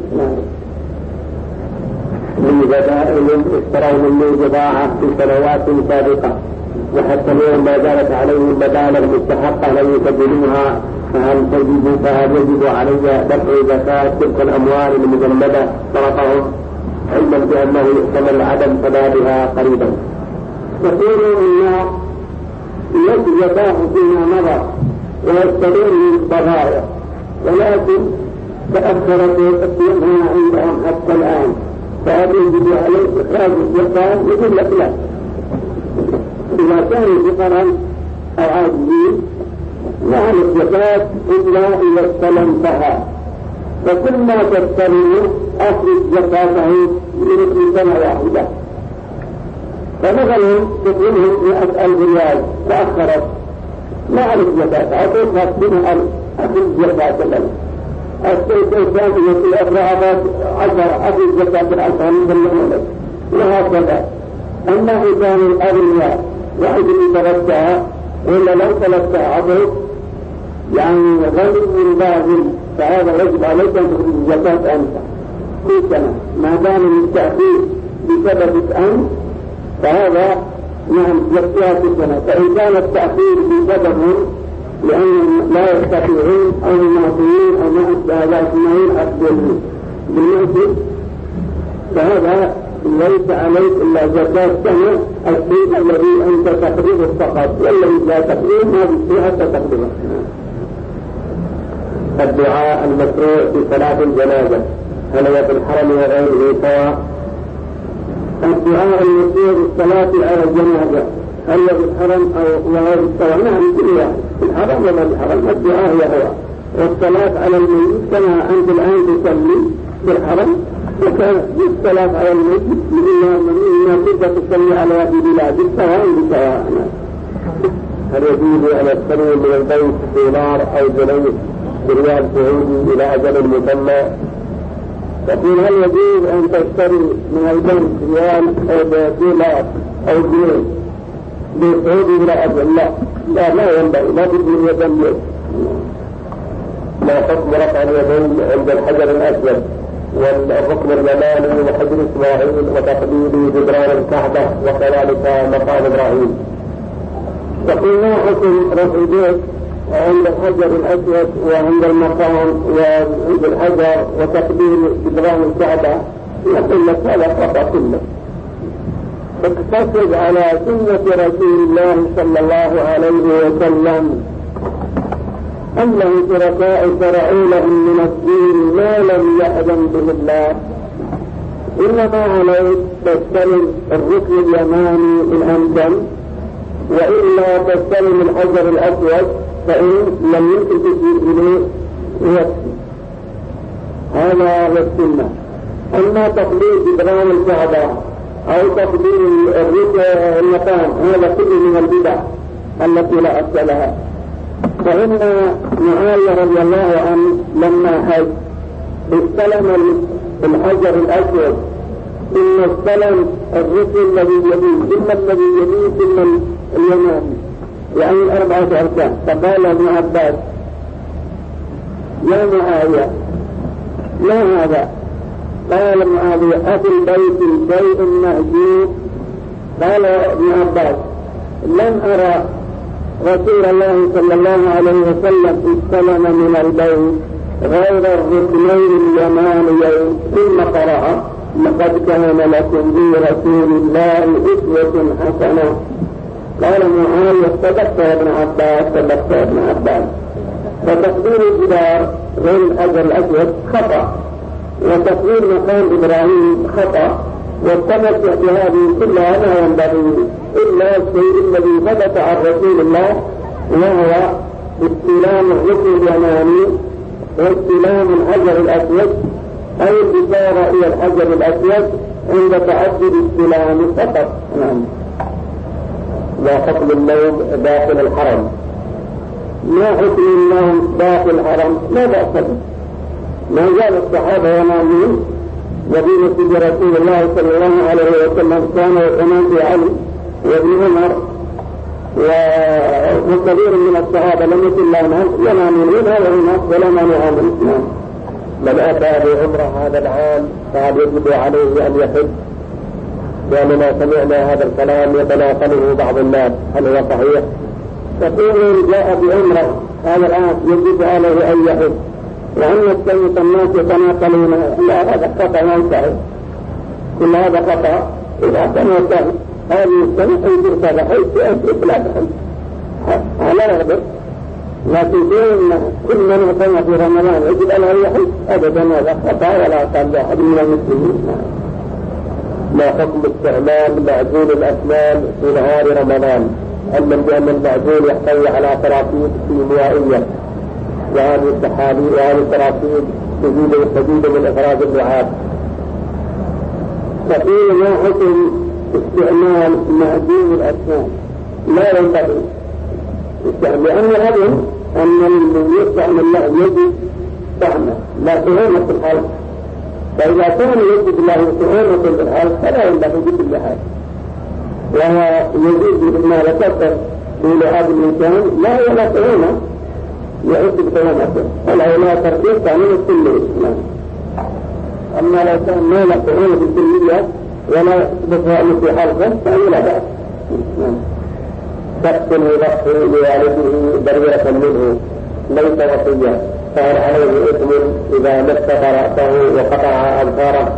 من بدائل اشتروا مني بضاعة في سنوات سابقة وحتى اليوم ما زالت عليهم مبالغ مستحقة لم يسددوها، فهل يجب علي دفع زكاة تلك الأموال المجمدة صرفهم علما بأنه يحتمل عدم سدادها قريبا؟ تقول إن يجب زكاة فيما مضى ويستمر بالضغائر، ولكن تأخرت تقديمها عندهم حتى الآن، فهل يجب عليه إخراج الزكاة؟ يقول لك لا، إذا كانوا فقراء أو عاجزين لا على الزكاة إلا إذا استلمتها، فكل ما تستلمه أخرج زكاته من سنة واحدة. فمثلا تقولهم 100,000 ريال تأخرت لا على الزكاة، أعطيتها منها أخرج زكاة لنا. الثاني يقول أخرجت 10 أخرج زكاة 10 من المولد، وهكذا. أما إذا كان الأغنياء واحد تركتها ولا لو تركتها عطيت يعني غني من باذل، فهذا يجب عليك أن تخرج الزكاة أنت كل سنة ما دام التأخير بسبب الأمن، فهذا نعم زكاة في السنة. فإن كان التأخير بسبب لأنهم لا يستطيعون أو المعطيين أو ما أشبه ذلك ما يلحق بالمعطي، فهذا ليس عليك إلا زكاة سنة الشيء الذي أنت تقريبه فقط، والذي لا تقريبه ما بالشيء حتى تقريبه. الدعاء المشروع في صلاة الجنازة هل هو في الحرم وغيره سواء؟ الدعاء المشروع في الصلاة على الجنازة هل هو في الحرم أو غيره سواء؟ نعم كل واحد في الحرم ولا في الحرم، الدعاء هو والصلاة على الميت كما أنت الآن تصلي في الحرم، وكان الصلاة على الميت مما كنت تصلي على هذه البلاد سواء بسواء. هل يجوز أن أشتري من البيت دينار أو جنيه بريال سعودي إلى أجل مسمى؟ تقول هل يجوز أن تشتري من البيت ريال أو دينار أو جنيه بسعودي إلى أجل؟ لا ينبغي، لا تجوز يدمج. ما حكم رفع اليدين عند الحجر الأسود والركن اليماني وحجر إسماعيل وتقبيل جدران الكعبة وكذلك مقام إبراهيم؟ تقول ما حكم رفع اليدين عند الحجر الأسود وعند المقام وعند الحجر وتقبيل جدران الكعبة؟ يقول لك هذا خطأ كله، اقتصد على سنة رسول الله صلى الله عليه وسلم أنه شركاء شرعوا لهم من الدين ما لم يأذن به الله، إنما عليك تستلم الركن اليماني إن أمكن، وإلا تستلم الحجر الأسود فإن لم يمكن تجيب إليه يكفي. هذا هو السنة. أما تقليد جدران الكعبة أو تقليد المقام هذا كله من البدع التي لا أصل لها. فإن معاوية رضي الله عنه لما حج استلم الحجر الأسود ثم استلم الركن الذي يليه ثم الذي يليه ثم اليماني، يعني 4 أركان. فقال ابن عباس يا معاوية ما هذا؟ قال معاوية أفي البيت شيء مهجور؟ قال ابن عباس لم أرى رسول الله صلى الله عليه وسلم استلم من البيت غير الركنين اليمانيين، ثم قرأ لقد كان لكم في رسول الله أسوة حسنة. قال معاوية صدقت يا ابن عباس، صدقت يا ابن عباس. فتقدير الجدار غير الحجر الأسود خطأ، وتقدير مقام إبراهيم خطأ، والتمسك بهذه كلها لا ينبغي إلا الشيء الذي ثبت عن رسول الله، وهو استلام الركن اليماني واستلام الحجر الأسود أو الإشارة إلى الحجر الأسود عند تعدد استلام فقط. نعم. وحكم النوم داخل الحرم. ما حكم النوم داخل الحرم؟ لا بأس به. ما زال الصحابة ينامون، وفي رسول الله صلى الله عليه وسلم كان ينام في علي وابن عمر وكثير من الصحابة لم يكن لهم ينامون هنا وهنا ولا مانع منه. من أتى بعمرة هذا العام فهل يجب عليه أن يحج؟ لأننا سمعنا هذا الكلام يتناقله بعض الناس، هل هو صحيح؟ يقول جاء بعمرة هذا العام يجب عليه أن يحج، وأن يستميت الناس يتناقلون لا هذا خطأ ينتهي، كل هذا خطأ. إذا تناقل هذه السنة يجب هذا حج أنت لا تحج على رغبة، لكن كل من يصنع في رمضان يجب أن يحج أبدا هذا خطأ ولا قال أحد من المسلمين. ما حكم استعمال معجون الأسنان في نهار رمضان؟ علما بأن المعجون يحتوي على تراكيب كيميائية، وهذه التحاليل وهذه التراكيب تزيد من إخراج اللعاب. فقيل ما حكم استعمال معجون الأسنان؟ لا ينبغي، لأن الأظن أن الذي يستعمل له يجب طعمه لا تهمة في الحلق، فإذا كان يجب له تهمة في الحلق فلا ينبغي بكل حال، وهو يزيد بما ذكرت في لعاب الإنسان لا ولا تهمة يعد بتهمته، فلا تركيز تعمل الكلية. أما لو كان ما لا تهمة بالكلية ولا بفعل في حلقه فهي لا بأس. تقتل ضحي لوالده بريرة منه ليس وصية، فهل عليه إثم إذا مسك رأسه وقطع أظفاره؟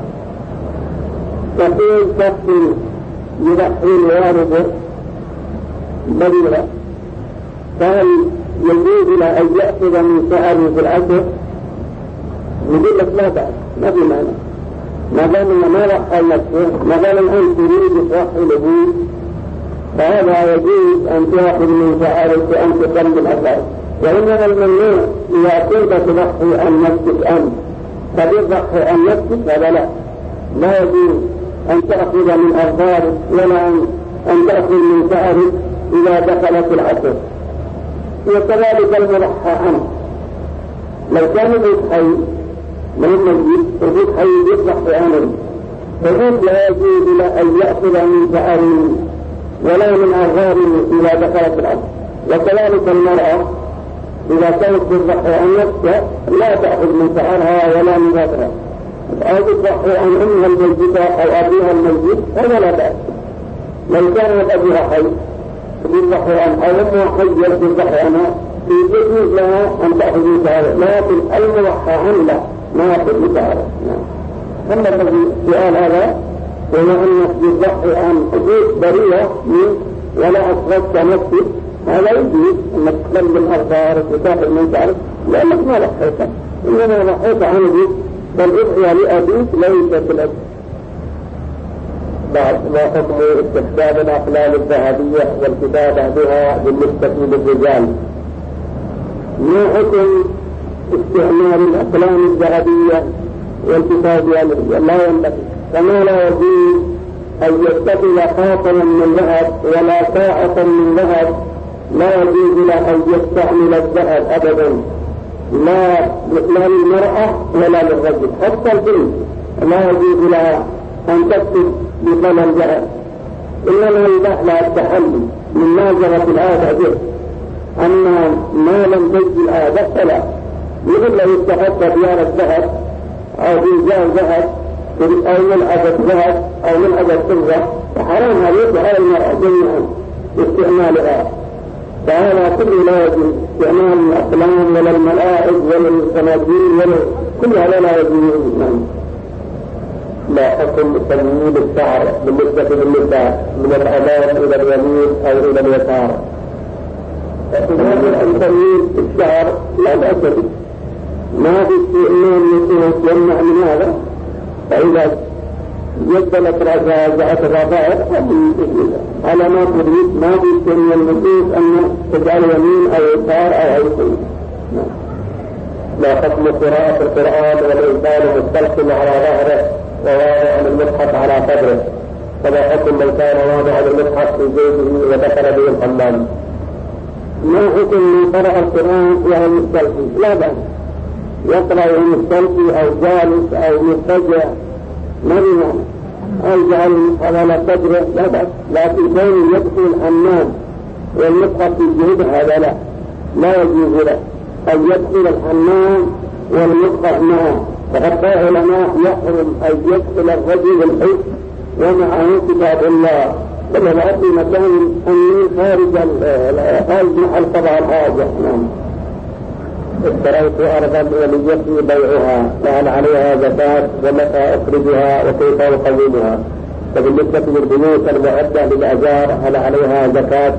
تقول تقتل يضحي لوالده بريرة، فهل يجوز له أن يأخذ من شعره في الأجر؟ يقول لك لا بأس، ما في معنى، ما دام ما رحى نفسه، ما دام الآن تريد ترحي له فهذا يجوز أن تأخذ من شعرك وأن تقلل الأثر. وإنما الممنوع إذا كنت تضحي عن نفسك أنت فتضحي عن نفسك هذا لا يجوز أن تأخذ من أظفارك ولا أن تأخذ من شعرك إذا دخلت العصر. وكذلك المضحى عنه لو كان يضحي من المسجد فيضحي يضحي عنه فقلت لا يجوز له أن يأخذ من شعره ولا من أظهاره إذا دخلت الأرض. وكذلك المرأة إذا كانت تضحي عن نفسها لا تأخذ من شعرها ولا من ظهرها، أو تضحي عن أمها المسجد أو أبيها المسجد هذا لا بأس. لو كانت أبيها حي تضحي عن أو أمها حية تضحي عنها يجوز لها أن تأخذ من شعرها، لكن المضحى عنه لا ما يأخذ من شعرها. أما السؤال هذا وما أنك تضحي عن حدود بريئة ولا أصغرت نفسك هذا يجوز أنك تخلي أظهارك وتأخذ من شعرك لأنك ما لحيت، إنما لحيت عن ذلك فالإضحية لأبيك ليست لك. بعد ما حكم استخدام الأقلام الذهبية والكتابة بها بالنسبة للرجال؟ ما حكم استعمال الأقلام الذهبية والكتابة بها للرجال؟ لا ينبغي، كما لا يجوز أن يتخذ خاتما من ذهب ولا ساعة من ذهب، لا يجوز له أن يستعمل الذهب أبدا، لا للمرأة ولا للرجل، حتى البنت لا يجوز لها أن تكتب بقلم الذهب، إنما يباح لها التحلي مما جرت العادة به. أما ما لم تجد العادة فلا، مثل لو استخدت ديار الذهب أو بيجان ذهب أو ملعبة ذهب أو ملعبة فضة فحرام عليك على المرأة جميعا استعمالها، فهذا كله لا يجوز استعمال الأقلام ولا الملائك ولا الصناديق ولا كل هذا لا يجوز. ما حكم تمييل الشعر بالنسبة للنساء من الأمام إلى اليمين أو إلى اليسار؟ التمييز في الشعر لا بأس به، ما في شيء يمنع من هذا. فإذا جدلت رجعت الرفائق على ما تريد، ما في شيء من النصوص أن تجعل يمين أو يسار أو أي شيء. ما حكم قراءة القرآن والإنسان مستلقٍ على ظهره وواضع المصحف على صدره؟ فما حكم من كان واضع المصحف في جيبه ودخل به الحمام؟ ما حكم من قرأ القرآن وهو مستلقٍ؟ لا بأس، يقرأ وهو مستلقٍ أو جالس أو مضطجع ما بمعنى، أو جعل المصحف على صدره لا بأس. لكن كون يدخل الحمام والمصحف في جيبه هذا لا يجوز له أن يدخل الحمام والمصحف معه. فقد قال العلماء يحرم أن يدخل الرجل الحج ومعه كتاب الله، ولا في مكان أمين خارج محل قضاء الحاجة. اشتريت أرضا وليتي بيعها، فهل عليها زكاة ومتى أخرجها وكيف أقيمها؟ فبالنسبة للبيوت المعدة للأجار هل عليها زكاة؟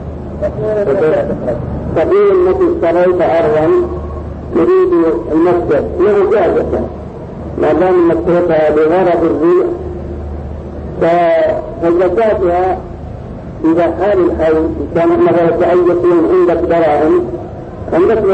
تقول أنك اشتريت أرضا تريد المسجد له فيها زكاة ما دام مسجدها بغرض الريع، فزكاتها إذا حال الحول كان مثلا أن يكون عندك دراهم، عندك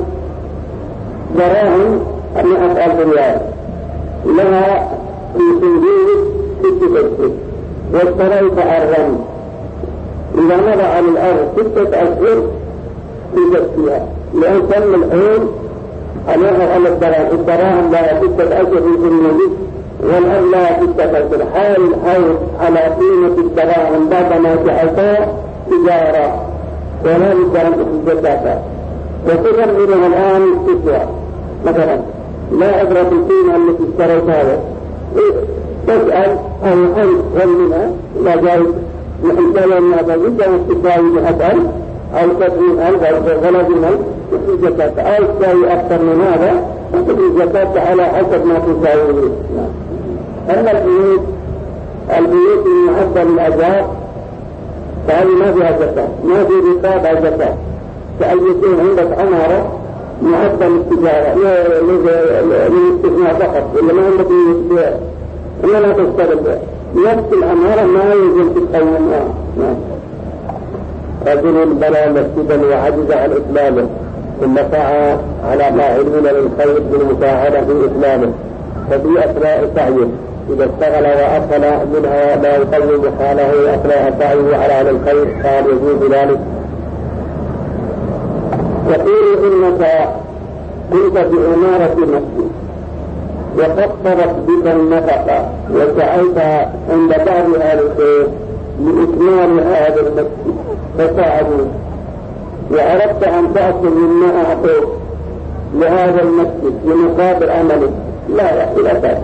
دراهم 100,000 ريال لها في صندوق 6 أشهر، واشتريت أرضا إذا مضى على الأرض 6 أشهر في جسدها، لأن تم الحول عليها على الدراهم لا 6 أشهر في النبي، والأرض لا 6 أشهر. حال الحول على قيمة الدراهم بعدما جعلتها تجارة ولا بد أن تخرج زكاة، وتكملها الآن تسوى مثلا لا عبرة القيمة التي اشتريتها، تسأل عن الحول والمنى لا جائز نحن لنا بجد واستقاوي بأسأل أو 70,000 أو 30,000 تخرج زكاة، أو تساوي أكثر من هذا تخرج زكاة على حسب ما تساوي. أما البيوت المعدة للأجار فهذه ما فيها زكاة، ما في رقابة زكاة، كأن يكون عندك عمارة معدة للتجارة للاستثمار فقط، ولا ما عندك للبيع ولا لا تشتغل بها، نفس العمارة ما يجب تقومها. رجل بنى مسجدا وعجز عن إتمامه ثم سعى على فاعلين للخير بالمساعدة في إتمامه، ففي أثناء سعيه إذا اشتغل وأصل منها ما يقوم حاله أثناء سعيه على أهل الخير قال يجوز ذلك؟ يقول إنك كنت في عمارة مسجد وقصرت بك النفقة وسعيت عند بعض أهل الخير لإتمام هذا المسجد فساعدوك، وأردت أن تأخذ مما أعطوك لهذا المسجد لمقابل عملك، لا يحصل أساسا.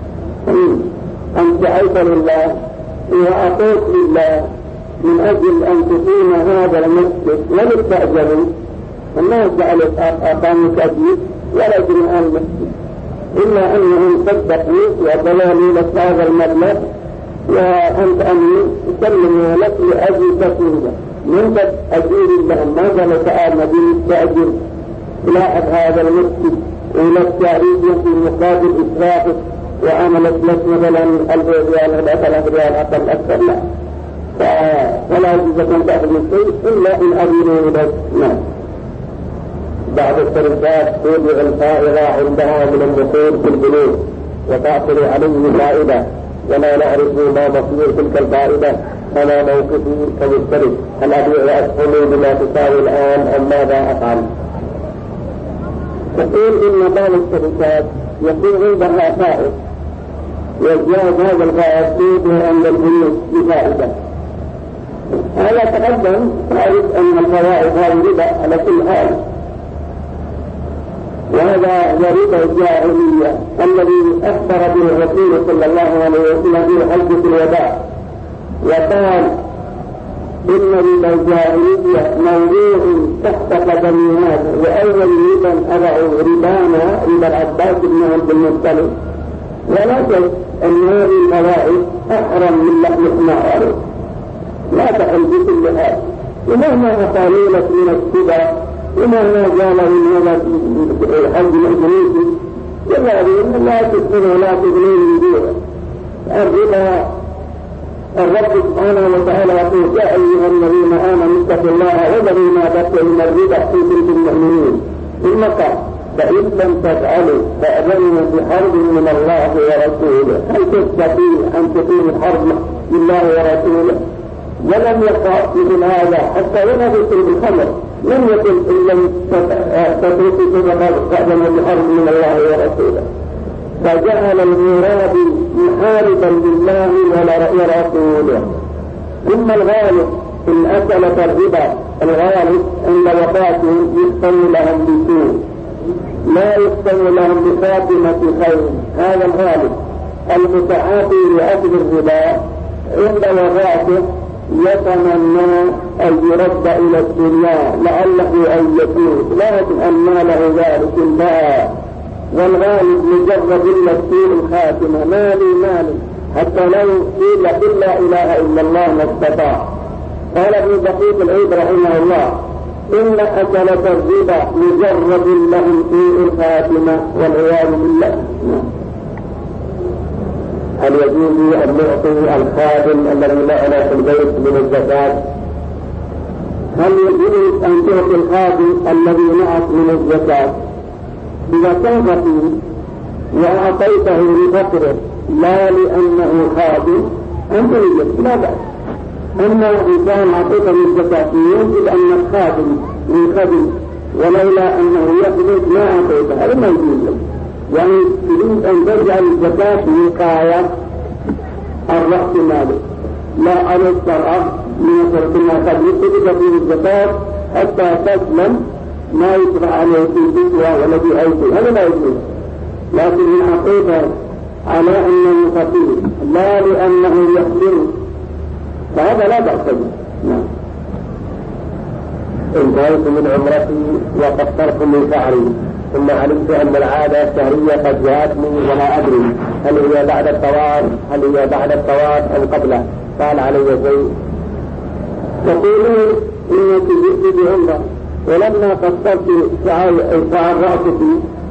أن سعيت لله وأعطوك لله من أجل أن تقيم هذا المسجد وللتأجروا، الناس جعلت أقامك أجيب ولا جمعان المسجد، إلا أنهم صدقوا وضلالوا لك هذا المبلغ وأنت أمين تسلموا لك لأجل تسليمه من أجير لهم. ماذا لسأل نبي تأجر لاحظ هذا المسجد ولك تعريض في مقابل إسرافه وعملت لك مثلا 1,000 ريال ولا 3 ريال أقل أكثر، لا، فلا يجوز أن تأخذ من شيء إلا إن أذنوا لك. بعض الشركات تودع الفائضة عندها من النقود في البنوك وتأخذ عليه فائدة ولا نعرف ما مصير تلك الفائدة، فما موقفي كمشترك؟ هل أبيع أسهمي بما تساوي الآن أم ماذا أفعل؟ تقول إن بعض الشركات يكون عندها فائد ويجاز هذا الفائد تودع عند البنوك بفائدة، هذا تقدم تعرف أن الفوائد هذه ربا على كل حال، وهذا ربا الجاهلية الذي أخبر به الرسول صلى الله عليه وسلم في حجة الوداع وقال إن ربا الجاهلية موضوع تحت قدمي هذا، وأول ربا أضعوا ربانا ربا العباس بن عبد المطلب، ولا شك أن هذه الفوائد أحرم من لحم الحمار، لا تحل بكل هذا، ومهما أقاليلك من السبع ومهما جاء من الحج الإنجليزي يقول لا تسمن ولا تغني من دونه. الربا الرب سبحانه وتعالى يقول يا أيها الذين آمنوا اتقوا الله وذروا ما بقي من الربا إن كنتم مؤمنين. ثم قال فإن لم تفعلوا فأذنوا بحرب من الله ورسوله. هل تستطيع أن تقيم الحرب لله ورسوله؟ ولم يقع مثل هذا حتى ولا يكون بالخمر لم يكن إن لم تتركوا فأذنوا بحرب من الله ورسوله. فجعل المراد محاربا لله ورسوله. ثم الغالب إن أكلت الربا الغالب عند وفاتهم يختم لهم بسوء لا يختم لهم بخاتمة خير. هذا الغالب المتعاطي لأكل الربا عند وفاته يتمنى أن يرد إلى الدنيا لعله أن يكون لكن أن له ذلك الله. والغالب مجرد إلا سوء الخاتمة مالي حتى لو قيل قل لا إله إلا الله ما استطاع. قال ابن دقيق العيد رحمه الله إن أكلة الربا مجرد لهم سوء الخاتمة والعياذ بالله. هل يجوز أن نعطي الخادم الذي معنا في البيت من الزكاة؟ هل يجوز أن تعطي الخادم الذي معك من الزكاة إذا كان فيه وأعطيته لفقره لا لأنه خادم أنت يجب لا بأس. أما إن كان أعطيته من الزكاة يجب أن الخادم من خدم ولولا أنه يخدم ما أعطيته هذا ما يجوز. يعني تريد أن تجعل الزكاة وقاية عن رأس ماله لا على الشرع من شرطنا قد يكتب في الزكاة حتى تسلم ما يطبع عليه في الدسوة والذي أيضا هذا لا يجوز. لكن من أعطيته على أنه فقير لا لأنه يخدم فهذا لا بأس به. انتهيت من عمرتي وقصرت من شعري ثم علمت أن العادة الشهرية قد جاءتني ولا أدري هل هي بعد الطواف أو قبله. قال علي شيء؟ تقولون إنك جئت بعمرة ولما قصرت شعر رأسك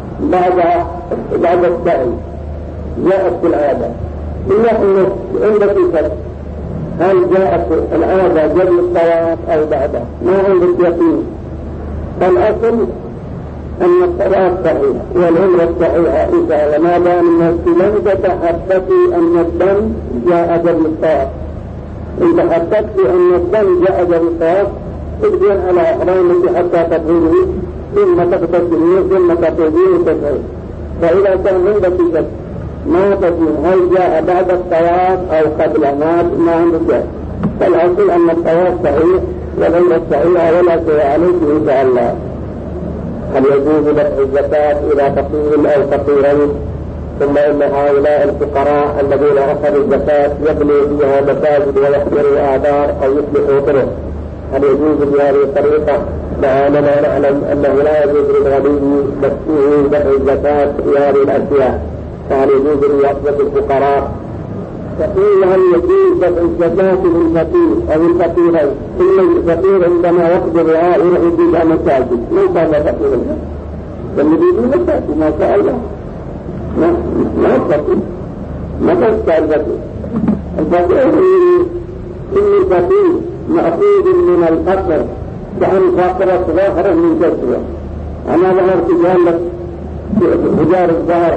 بعد السعي جاءت العادة. إلا أنك عندك شك هل جاءت العادة قبل الطواف أو بعده ما عندك يقين. فالأصل أن الطواف صحيح والعمرة صحيحة إذا ما دام الناس لم تتحققي أن الدم جاء قبل الطواف. إن تحققت أن الدم جاء قبل الطواف تقدر على إحرامك حتى تطهره ثم تغتسلين ثم تطهرين وتطهرين. فإذا كان عندك شك ما تدري هل جاء بعد الطواف أو قبل ما عندك. فالأصل أن الطواف صحيح والعمرة صحيحة ولا شيء عليك إن شاء الله. هل يجوز دفع الزكاة إلى فقير أو فقيرين؟ ثم إن هؤلاء الفقراء الذين أخذوا الزكاة يبنوا فيها مساجد ويحفروا آبار أو يصلحوا طرق، هل يجوز بهذه الطريقة مع أننا نعلم أنه لا يجوز للغني نفسه دفع الزكاة في هذه الأشياء؟ فهل يجوز ليأخذ الفقراء؟ تقول هل يجوز دفع الزكاة للفقير أو الفقيرين؟ ثم الفقير عندما يقدر يروح يجيب مساجد ليس هذا فقير الذي يجيب مساجد ما شاء الله ما الفقير ما تستطيع الفقير إن الفقير مأخوذ من الفقر كأن فقرة ظاهرة من جسره. أنا ظهرت جهلك حجار الظهر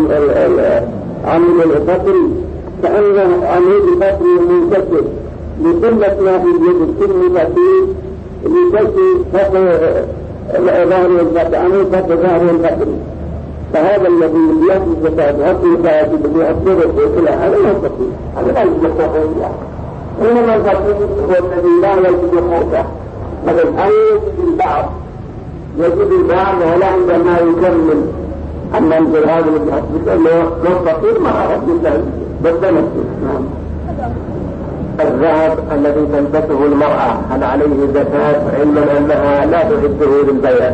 عميد الفقري كأنه عميد الفقري منكسر لقلة ما في اليد كل فقير لكسر فقر ظهر الفقر عميد فقر ظهر الفقري. فهذا الذي يأخذ الزكاة وهذه الزكاة الذي يأخذه ويقول هذا لا يستطيع هذا لا يستطيع. إنما الفقير هو الذي لا يجد قوته. مثلا أن يجد البعض ولا عندما يكمل أن ننزل هذا الحسن لو فقير ما أعرف بالله بس نفسه. الذهب الذي تلبسه المرأة هل عليه زكاة علما أنها لا تحبه للبيع؟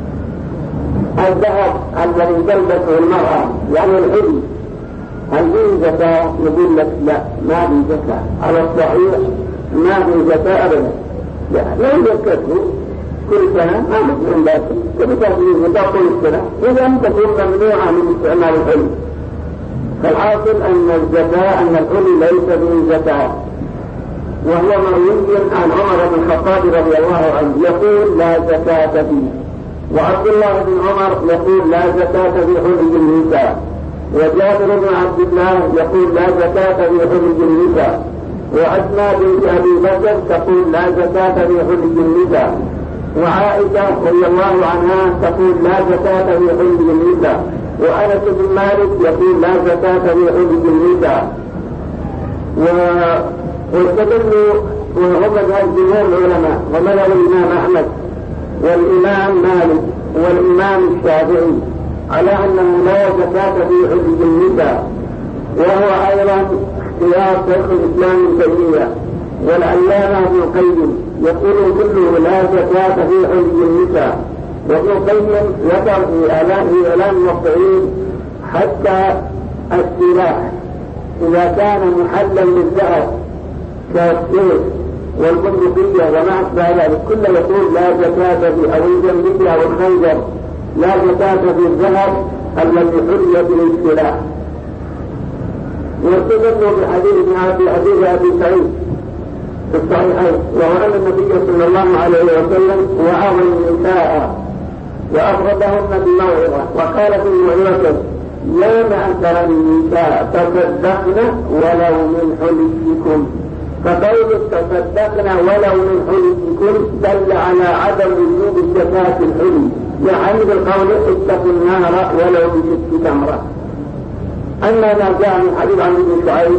الذهب الذي تلبسه المرأة يعني الحلي هل فيه زكاة؟ نقول لك لا ما فيه زكاة على الصحيح ما فيه زكاة أبدا. لا يكفوا كل سنة ما مثل لكن كل تغليظ كل سنة إذا تكون ممنوعة من استعمال الحلي. فالحاصل أن الزكاة أن الحلي ليس به زكاة، وهو مروي عن عمر بن الخطاب رضي الله عنه يقول لا زكاة فيه، وعبد الله بن عمر يقول لا زكاة في حلي النساء، وجابر بن عبد الله يقول لا زكاة في حلي النساء، وأسماء بنت أبي بكر تقول لا زكاة في حلي النساء، وعائشة رضي الله عنها تقول لا زكاة في حلي النساء، وأنس بن مالك يقول لا زكاة في حلي النساء. واستدلوا وهم جمهور العلماء ومذهب الإمام أحمد والإمام مالك والإمام الشافعي على أنه لا زكاة في حلي النساء، وهو أيضا اختيار شيخ الإسلام ابن تيمية والعلامة ابن القيم يقول كله لا زكاة في حلي النساء. وابن القيم ذكر في إعلام الموقعين حتى السلاح إذا كان محلا بالذهب كالسيف والبندقية وما أشبه ذلك كله يقول لا زكاة في أو الجنبية والخنجر لا زكاة في الذهب الذي حري به السلاح. واستدلوا بحديث أبي سعيد في الصحيحين وهو أن النبي صلى الله عليه وسلم وعظ النساء وأفردهن بموعظة وقال في الموعظة لا معشر النساء تصدقن ولو من حليكم. فقول تصدقن ولو من حليكم دل على عدم وجوب زكاة الحلي، يعني بالقول اتقوا النار ولو بشق تمرة. أما ما جاء من حديث عن ابن شعيب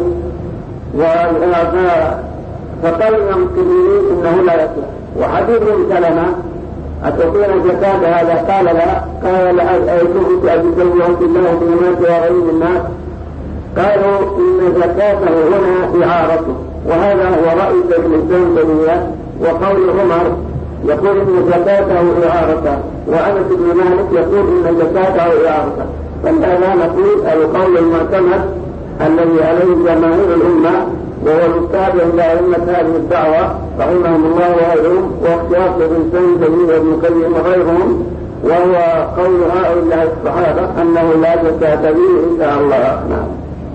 فقال المسلمين إنه لا يصلح. وحديث ابن سلمة أتعطينا زكاة هذا قال لا، قال أيتوه أجزوهم بالله بالناس وغير الناس، قالوا إن زكاته هنا إعارته، وهذا هو رأي ابن الإسلام وقول عمر يقول إن زكاته إعارته، وأنس بن مالك يقول إن زكاته إعارته. فلهذا نقول القول المعتمد الذي عليه جماهير الأمة وهو المتابع لأئمة هذه الدعوة رحمهم الله وغيرهم واختيار ابن تيمية وابن القيم وغيرهم، وهو قول هؤلاء الصحابة أنه لا زكاة به إن شاء الله. نعم.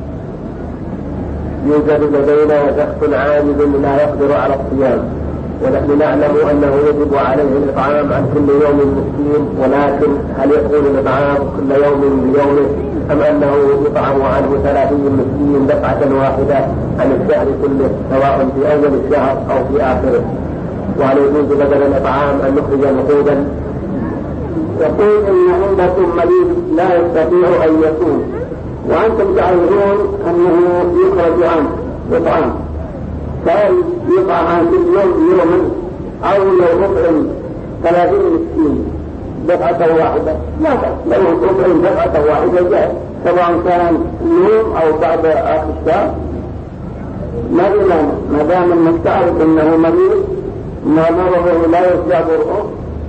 يوجد لدينا شخص عاجز لا يقدر على الصيام، ونحن نعلم أنه يجب عليه الإطعام عن كل يوم مسكين، ولكن هل يكون الإطعام كل يوم بيومه أم أنه يطعم عنه 30 مسكين دفعة واحدة عن الشهر كله سواء في أول الشهر أو في آخره؟ وهل يجوز بدل الإطعام أن نخرج نقودا؟ يقول إن عندكم مريض لا يستطيع أن يصوم وأنتم تعلمون أنه يخرج عنه يطعم، فهل يطعم عن كل يوم يوما أو لو أطعم 30 مسكين دفعة واحدة؟ لا بأس، لو أطعم دفعة واحدة جاء سواء كان يوم أو بعد آخر الشهر ما بلنا، ما دام أنك تعرف أنه مريض ما مرضه لا يرجع برؤه،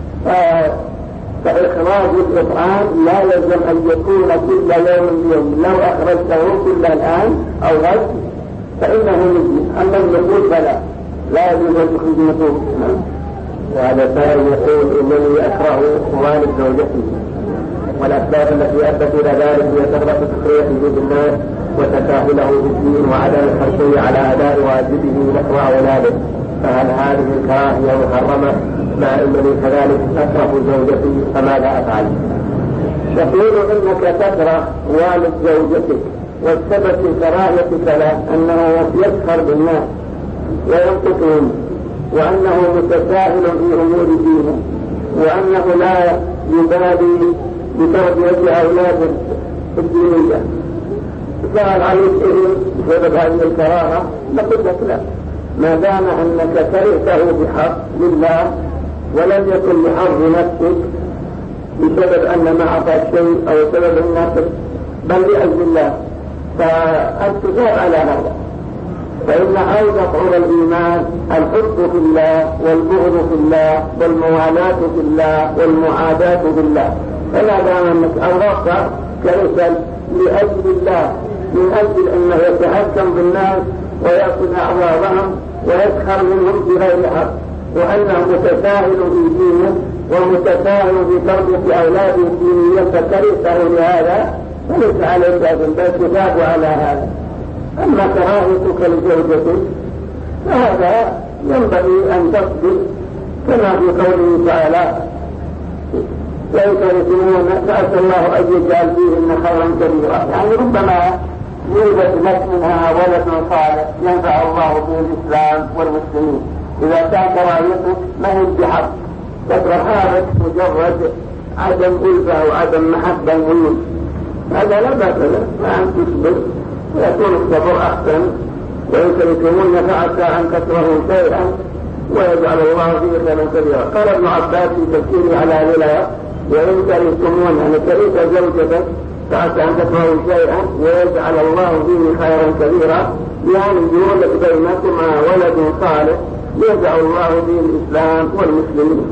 فإخراج الإطعام لا يلزم أن يكون كل يوم. لو أخرجته كل الآن أو غد فإنه مجزي، أما النقود فلا لا يجوز أن يخرج نقود. وهذا سائل يقول إنني أكره والد زوجتي، والأسباب التي أدت إلى ذلك هي كثرة سخرية وجود الناس وتساهله بالدين وعدم الحرصية على أداء واجبه نحو أولاده، فهل هذه الكراهية محرمة مع أنني كذلك أكره زوجتي فماذا أفعل؟ تقول إنك تكره والد زوجتك، والسبب في كراهيتك له أنه يسخر بالناس وينقصهم، وأنه متساهل في أمور دينه، وأنه لا يبالي بتربية أولاده الدينية. فهل عليك بسبب هذه الكراهة؟ نقول لك لا، ما دام أنك كرهته بحق لله ولم يكن لحظ نفسك بسبب أن ما أعطاك شيء أو سبب النفس بل لأجل الله، فأنت تصاب على هذا. فإن أوجب عرى الإيمان الحب في الله والبغض في الله والموالاة في الله والمعاداة في الله. فلا دام أنك أوضعت كرسل لأجل الله من أجل أنه يتحكم بالناس ويأخذ أعراضهم ويسخر منهم بغير حق، وأنه متساهل في دينه ومتساهل في تربية أولاده الدينية فكرهته لهذا فليس عليك أذن بل تثاب على هذا. أما كراهتك لزوجتك فهذا ينبغي أن تصبر كما في قوله تعالى ليس يسمون فأسأل الله أن يجعل فيهن خيرا كبيرا، يعني ربما يوجد لك منها ولد صالح ينفع الله به الإسلام والمسلمين. إذا كان كراهتك ما هي بحق تكرهها مجرد عدم ألفة وعدم محبة منه، هذا لا بأس له، فأن تصبر ويكون الصبر أحسن. ويكرهون فعسى أن تكرهوا شيئا ويجعل الله فيه خيرا كبيرا. قال ابن عباس في تفسيره على هذه وإن كرهتمون أن كرهت زوجتك فعسى أن تكرهوا شيئا ويجعل الله فيه خيرا كبيرا، يعني يولد بينكما ولد صالح يجعل الله به الإسلام والمسلمين.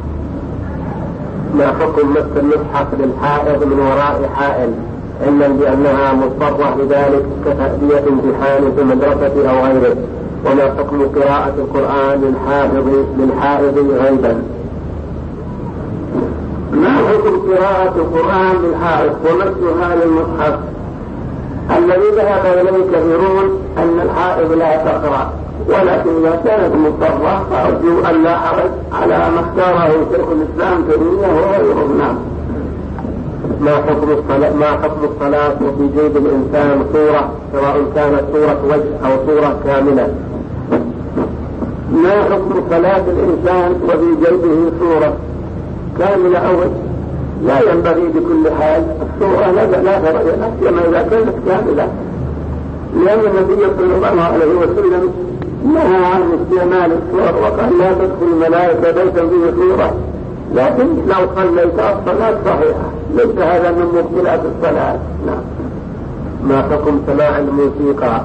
ما حكم مس المصحف للحائض من وراء حائل علما بأنها مضطرة لذلك كتأدية امتحان في المدرسة أو غيره؟ وما حكم قراءة القرآن للحائض غيبا؟ ما حكم قراءة القرآن للحائض ومسها للمصحف؟ الذي ذهب إليه كثيرون أن الحائض لا تقرأ، ولكن إذا كانت مضطرة فأرجو أن لا حرج على ما اختاره شيخ الإسلام تيمية وغيره. نعم. ما حكم الصلاة وفي جيب الإنسان صورة سواء كانت صورة وجه أو صورة كاملة؟ ما حكم صلاة الإنسان وفي جيبه صورة كاملة أو وجه؟ لا ينبغي بكل حال الصورة لا فرق كما إذا كانت كاملة، لأن النبي صلى الله عليه وسلم نهى عن استعمال الصور وقال لا تدخل الملائكة بيتا فيه صورة، لكن لو صليت الصلاة صحيحة ليس هذا من مبطلات الصلاة. نعم. ما حكم سماع الموسيقى؟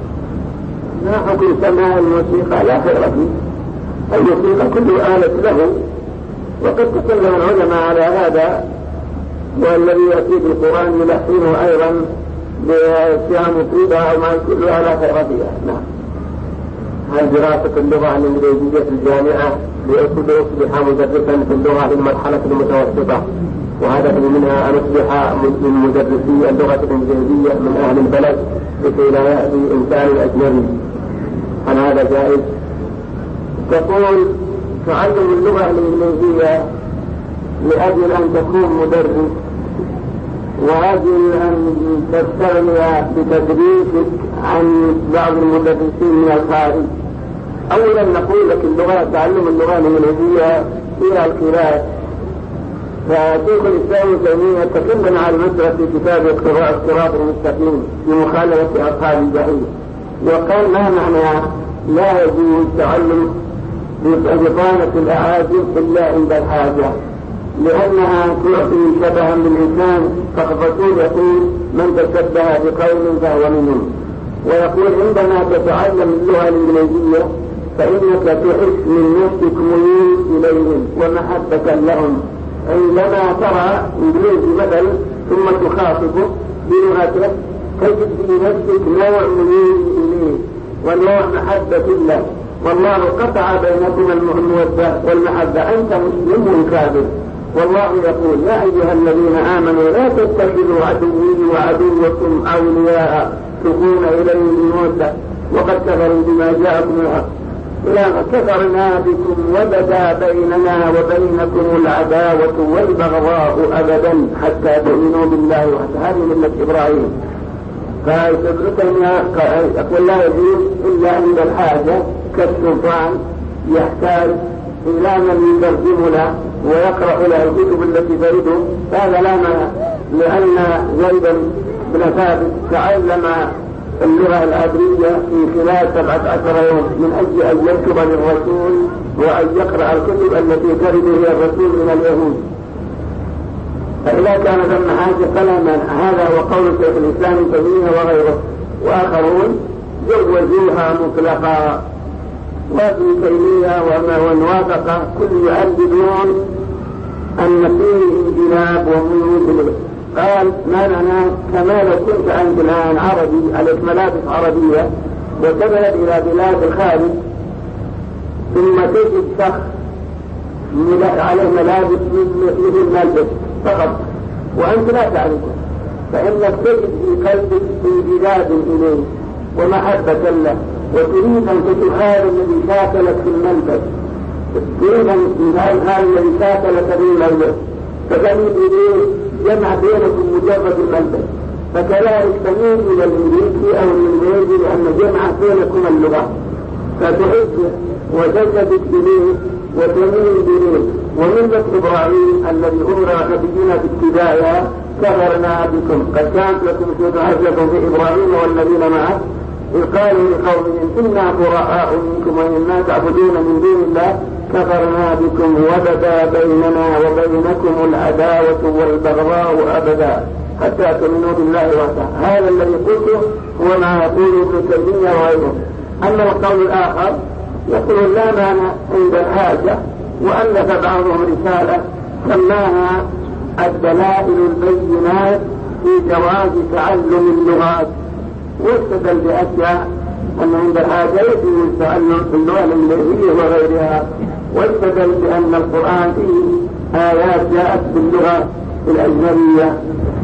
ما حكم سماع الموسيقى؟ لا خير فيه، الموسيقى كل آلة له، وقد تكلم العلماء على هذا، والذي يأتي بالقرآن يلحنه أيضا بصيام طيبة أو ما كلها لا خير فيها. نعم. هل دراسة اللغة الإنجليزية في الجامعة لأصبح مدرسا في اللغة للمرحلة المتوسطة، وهدفي منها أن أصبح من مدرسي اللغة الإنجليزية من أهل البلد لكي لا يأتي إنسان أجنبي، هل هذا جائز؟ تقول تعلم اللغة الإنجليزية لأجل أن تكون مدرس وأجل أن تستغني بتدريسك عن بعض المدرسين من الخارج. أولا نقول لك تعلم اللغة الإنجليزية فيها الخلاف، فشيخ الإسلام تيمية تكلم على المسألة في كتاب الصراط المستقيم في مخالفة أصحاب الجحيم، وقال ما معنى لا يجوز تعلم بطانة الأعاجم إلا عند الحاجة، لأنها تعطي شبها بالإنسان، فالرسول يقول من تشبه بقوم فهو منهم، ويقول عندما تتعلم اللغة الإنجليزية فإنك تحس من نفسك ميول إليهم ومحبة لهم، عندما ترى إنجليزي مثلا ثم تخاطبه بلغتك تجد في نفسك نوع ميول إليه ونوع محبة له، والله قطع بينكم المودة والمحبة، أنت مسلم كافر، والله يقول يا أيها الذين آمنوا لا تتخذوا عدوي وعدوكم أولياء تلقون إليهم بالمودة وقد كفروا بما جاءكم من الحق، لا كفرنا بكم وبدا بيننا وبينكم العداوة والبغضاء أبدا حتى تؤمنوا بالله وحده. هذه ملة إبراهيم. يقول لا يجوز إلا عند الحاجة، كالسلطان يحتاج إلى من يترجم له ويقرأ له الكتب التي تريده، هذا لا مانع، لأن زيد بن ثابت تعلم اللغة العبرية في خلال 17 يوم من أجل أن يكتب للرسول وأن يقرأ الكتب التي ترد هي الرسول من اليهود، فإذا كان ثم حاجة فلا مانع. هذا هو قول شيخ الإسلام تيمية وغيره، وآخرون جوزوها مطلقا، وابن تيمية ومن وافق كل يعددون أن فيه انجلاب وميول. قال ما معنى كما لو كنت أنت الآن عربي عليك ملابس عربية وتذهب إلى بلاد الخارج ثم تجد شخص عليه ملابس مثل ملبس فقط وأنت لا تعرفه، فإنك تجد في قلبك انجذاب إليه ومحبة له، وتريد أن تتخيل الذي شاكلك في الملبس، تريد أن تتخيل الذي شاكلك في الملبس، فتميل إليه جمع بينكم مجرد الملبس. فكذلك تميل إلى الإنجليزي أو الإنجليزي لأن جمع بينكم اللغة، فتحبه وتجذب إليه وتميل إليه. وملة إبراهيم الذي أمر نبينا باتباعها كفرنا بكم، قد كانت لكم حجة في إبراهيم والذين معه إذ قالوا لقومهم إنا براء منكم ومما تعبدون من دون الله كفرنا بكم وبدا بيننا وبينكم العداوة والبغضاء أبدا حتى تؤمنوا بالله وحده. هذا الذي قلته هو ما يقول ابن تيمية وغيره. أما القول الآخر يقول لا مانع عند الحاجة، وألف بعضهم رسالة سماها الدلائل البينات في جواز تعلم اللغات، واستدل بأشياء أن عند الحاجة يجوز التعلم في اللغة الإنجليزية وغيرها، واستدل بأن القرآن فيه آيات جاءت باللغة الأجنبية.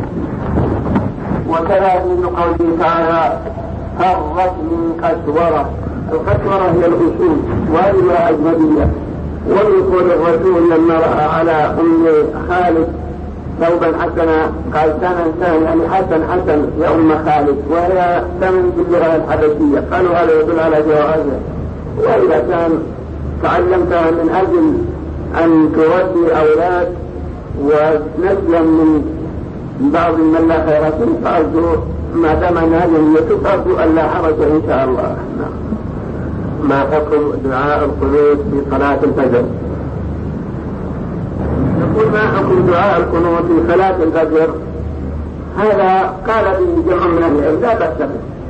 وكذا من قوله تعالى فرت من قسورة، القسورة هي الأصول وهي أجنبية. ويقول الرسول لما رأى على أم خالد ثوبا حسنا قال ثمن يعني حسن يا أم خالد، وهي ثمن باللغة الحبشية، قالوا هذا يدل على جوازه. وإذا كان تعلمتها من أجل أن تربي أولاد ونسلا من بعض من لا خير فيه فأرجو ما دام أن هذه النية أرجو أن لا حرج إن شاء الله. ما حكم دعاء القنوت في صلاة الفجر؟ يقول ما حكم دعاء القنوت في صلاة الفجر؟ هذا قال به جمع من العلم لا بأس به،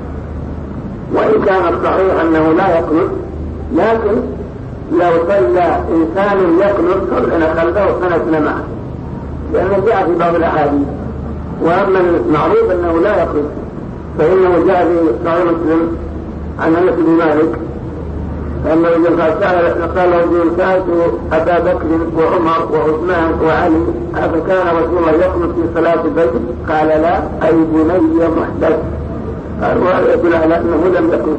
وإن كان الصحيح أنه لا يقنط، لكن لو صلى إنسان يقنط صلنا خلفه وقنتنا معه، لأنه جاء في بعض الأحاديث. وأما المعروف أنه لا يقنط فإنه جاء في صحيح مسلم عن أنس بن مالك أنه قال له سألت أبا بكر وعمر وعثمان وعلي أفكان رسول الله يقنط في صلاة الفجر؟ قال لا، أي بني محدث. قال وهذا يدل على أنه لم يقنط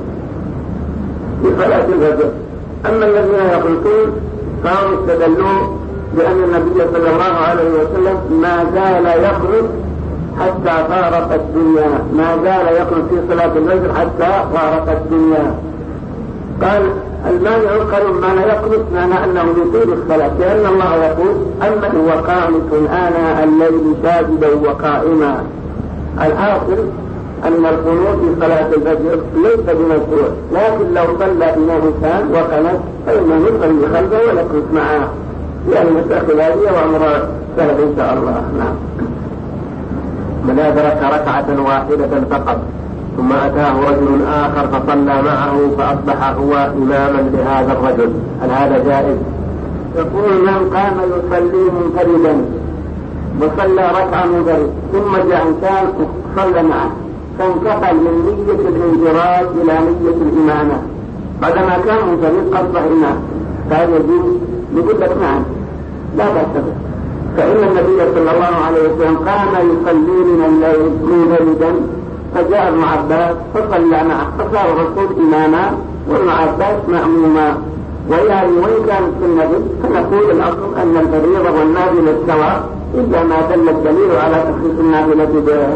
في صلاة الفجر. أما الذين يقنطون فهم استدلوا بأن النبي صلى الله عليه وسلم ما زال يقنط حتى فارق الدنيا، ما زال يقنط في صلاة الفجر حتى فارق الدنيا. قال المانع قالوا معنى يقنط معنى أنه يطيل الصلاة، لأن الله يقول أما هو قانت آناء الليل ساجدا وقائما. الحاصل أن القنوت في صلاة الفجر ليس بمشروع، لكن لو صلى بنا إنسان وقنت فإنه يصلي خلفه ويقنط معه، لأن المسألة خلافية وأمر سهل إن شاء الله. نعم. من أدرك ركعة واحدة فقط ثم أتاه رجل آخر فصلى معه فأصبح هو إماما لهذا الرجل، هل هذا جائز؟ يقول من قام يصلي منفردا وصلى ركعة منفرد ثم جاء إنسان صلى معه فانتقل من نية الانفراد إلى نية الإمامة بعدما كان منفرد أصبح إمام، فهذا يجوز؟ نقول لك نعم لا بأس به، فإن النبي صلى الله عليه وسلم قام يصلي من الليل منفردا فجاء ابن عباس فصلى معه فصار الرسول إماما وابن عباس مأموما. ويعني وإن كانت سنة فنقول الأصل أن الفريضة والنافلة سواء إلا ما دل الدليل على تخصيص النافلة بها.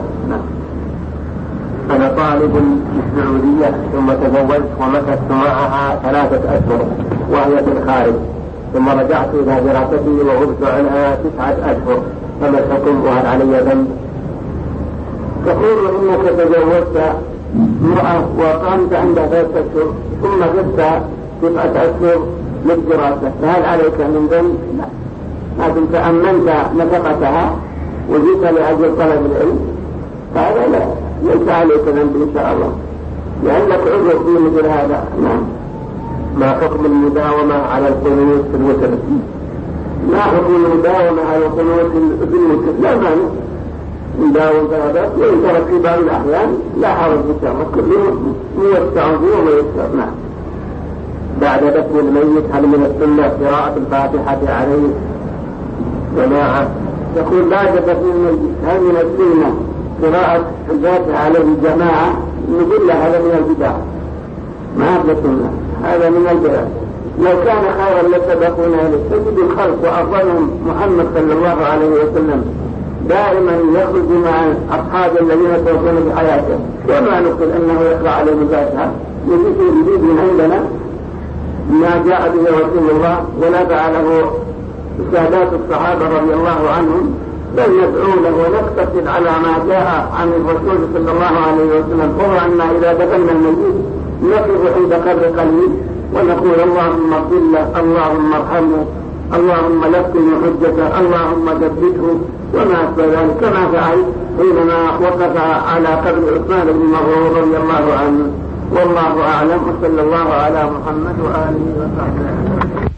أنا طالب في السعودية ثم تزوجت ومكثت معها 3 أشهر وهي في الخارج، ثم رجعت إلى دراستي وغبت عنها 9 أشهر، فما الحكم وهل علي ذنب؟ تقول إنك تزوجت امرأة وقامت عندها 3 أشهر ثم غبت 9 أشهر للدراسة، فهل عليك من ذنب؟ لا، لكن تأمنت نفقتها وجئت لأجل طلب العلم فهذا لا ليس عليك ذنب إن شاء الله، لأنك عذر في مثل هذا. نعم. ما حكم المداومة على القنوت في الوتر؟ ما حكم المداومة على القنوت في الوتر؟ لا مانع مداوم هذا، وإن ترك في بعض الأحيان لا حرج إن شاء الله، كل يوم موسع فيه وما يسر. نعم. بعد دفن الميت هل من السنة قراءة الفاتحة عليه جماعة؟ يقول بعد دفن الميت هل من السنة قراءة الفاتحة عليه جماعة؟ نقول له هذا من البدع، ما هو السنة، هذا من البدع. لو كان خيرا لسبقونا إليه. تجد الخلق وأفضلهم محمد صلى الله عليه وسلم دائما يخرج مع أصحاب الذين توفون بحياته، وما نقول أنه يقرأ عليهم الفاتحة. يجيب جديد من عندنا ما جاء به رسول الله ولا فعله سادات الصحابة رضي الله عنهم، بل ندعو له ونقتصد على ما جاء عن الرسول صلى الله عليه وسلم، وهو أن إذا دفن الميت نقف عند قبر قليل ونقول اللهم اغفر له، اللهم ارحمه، اللهم لقن حجته، اللهم ثبته، وما أشبه ذلك، كما فعل حينما وقف على قبر عثمان بن مظعون رضي الله عنه. والله أعلم، وصلى الله على محمد وآله وصحبه.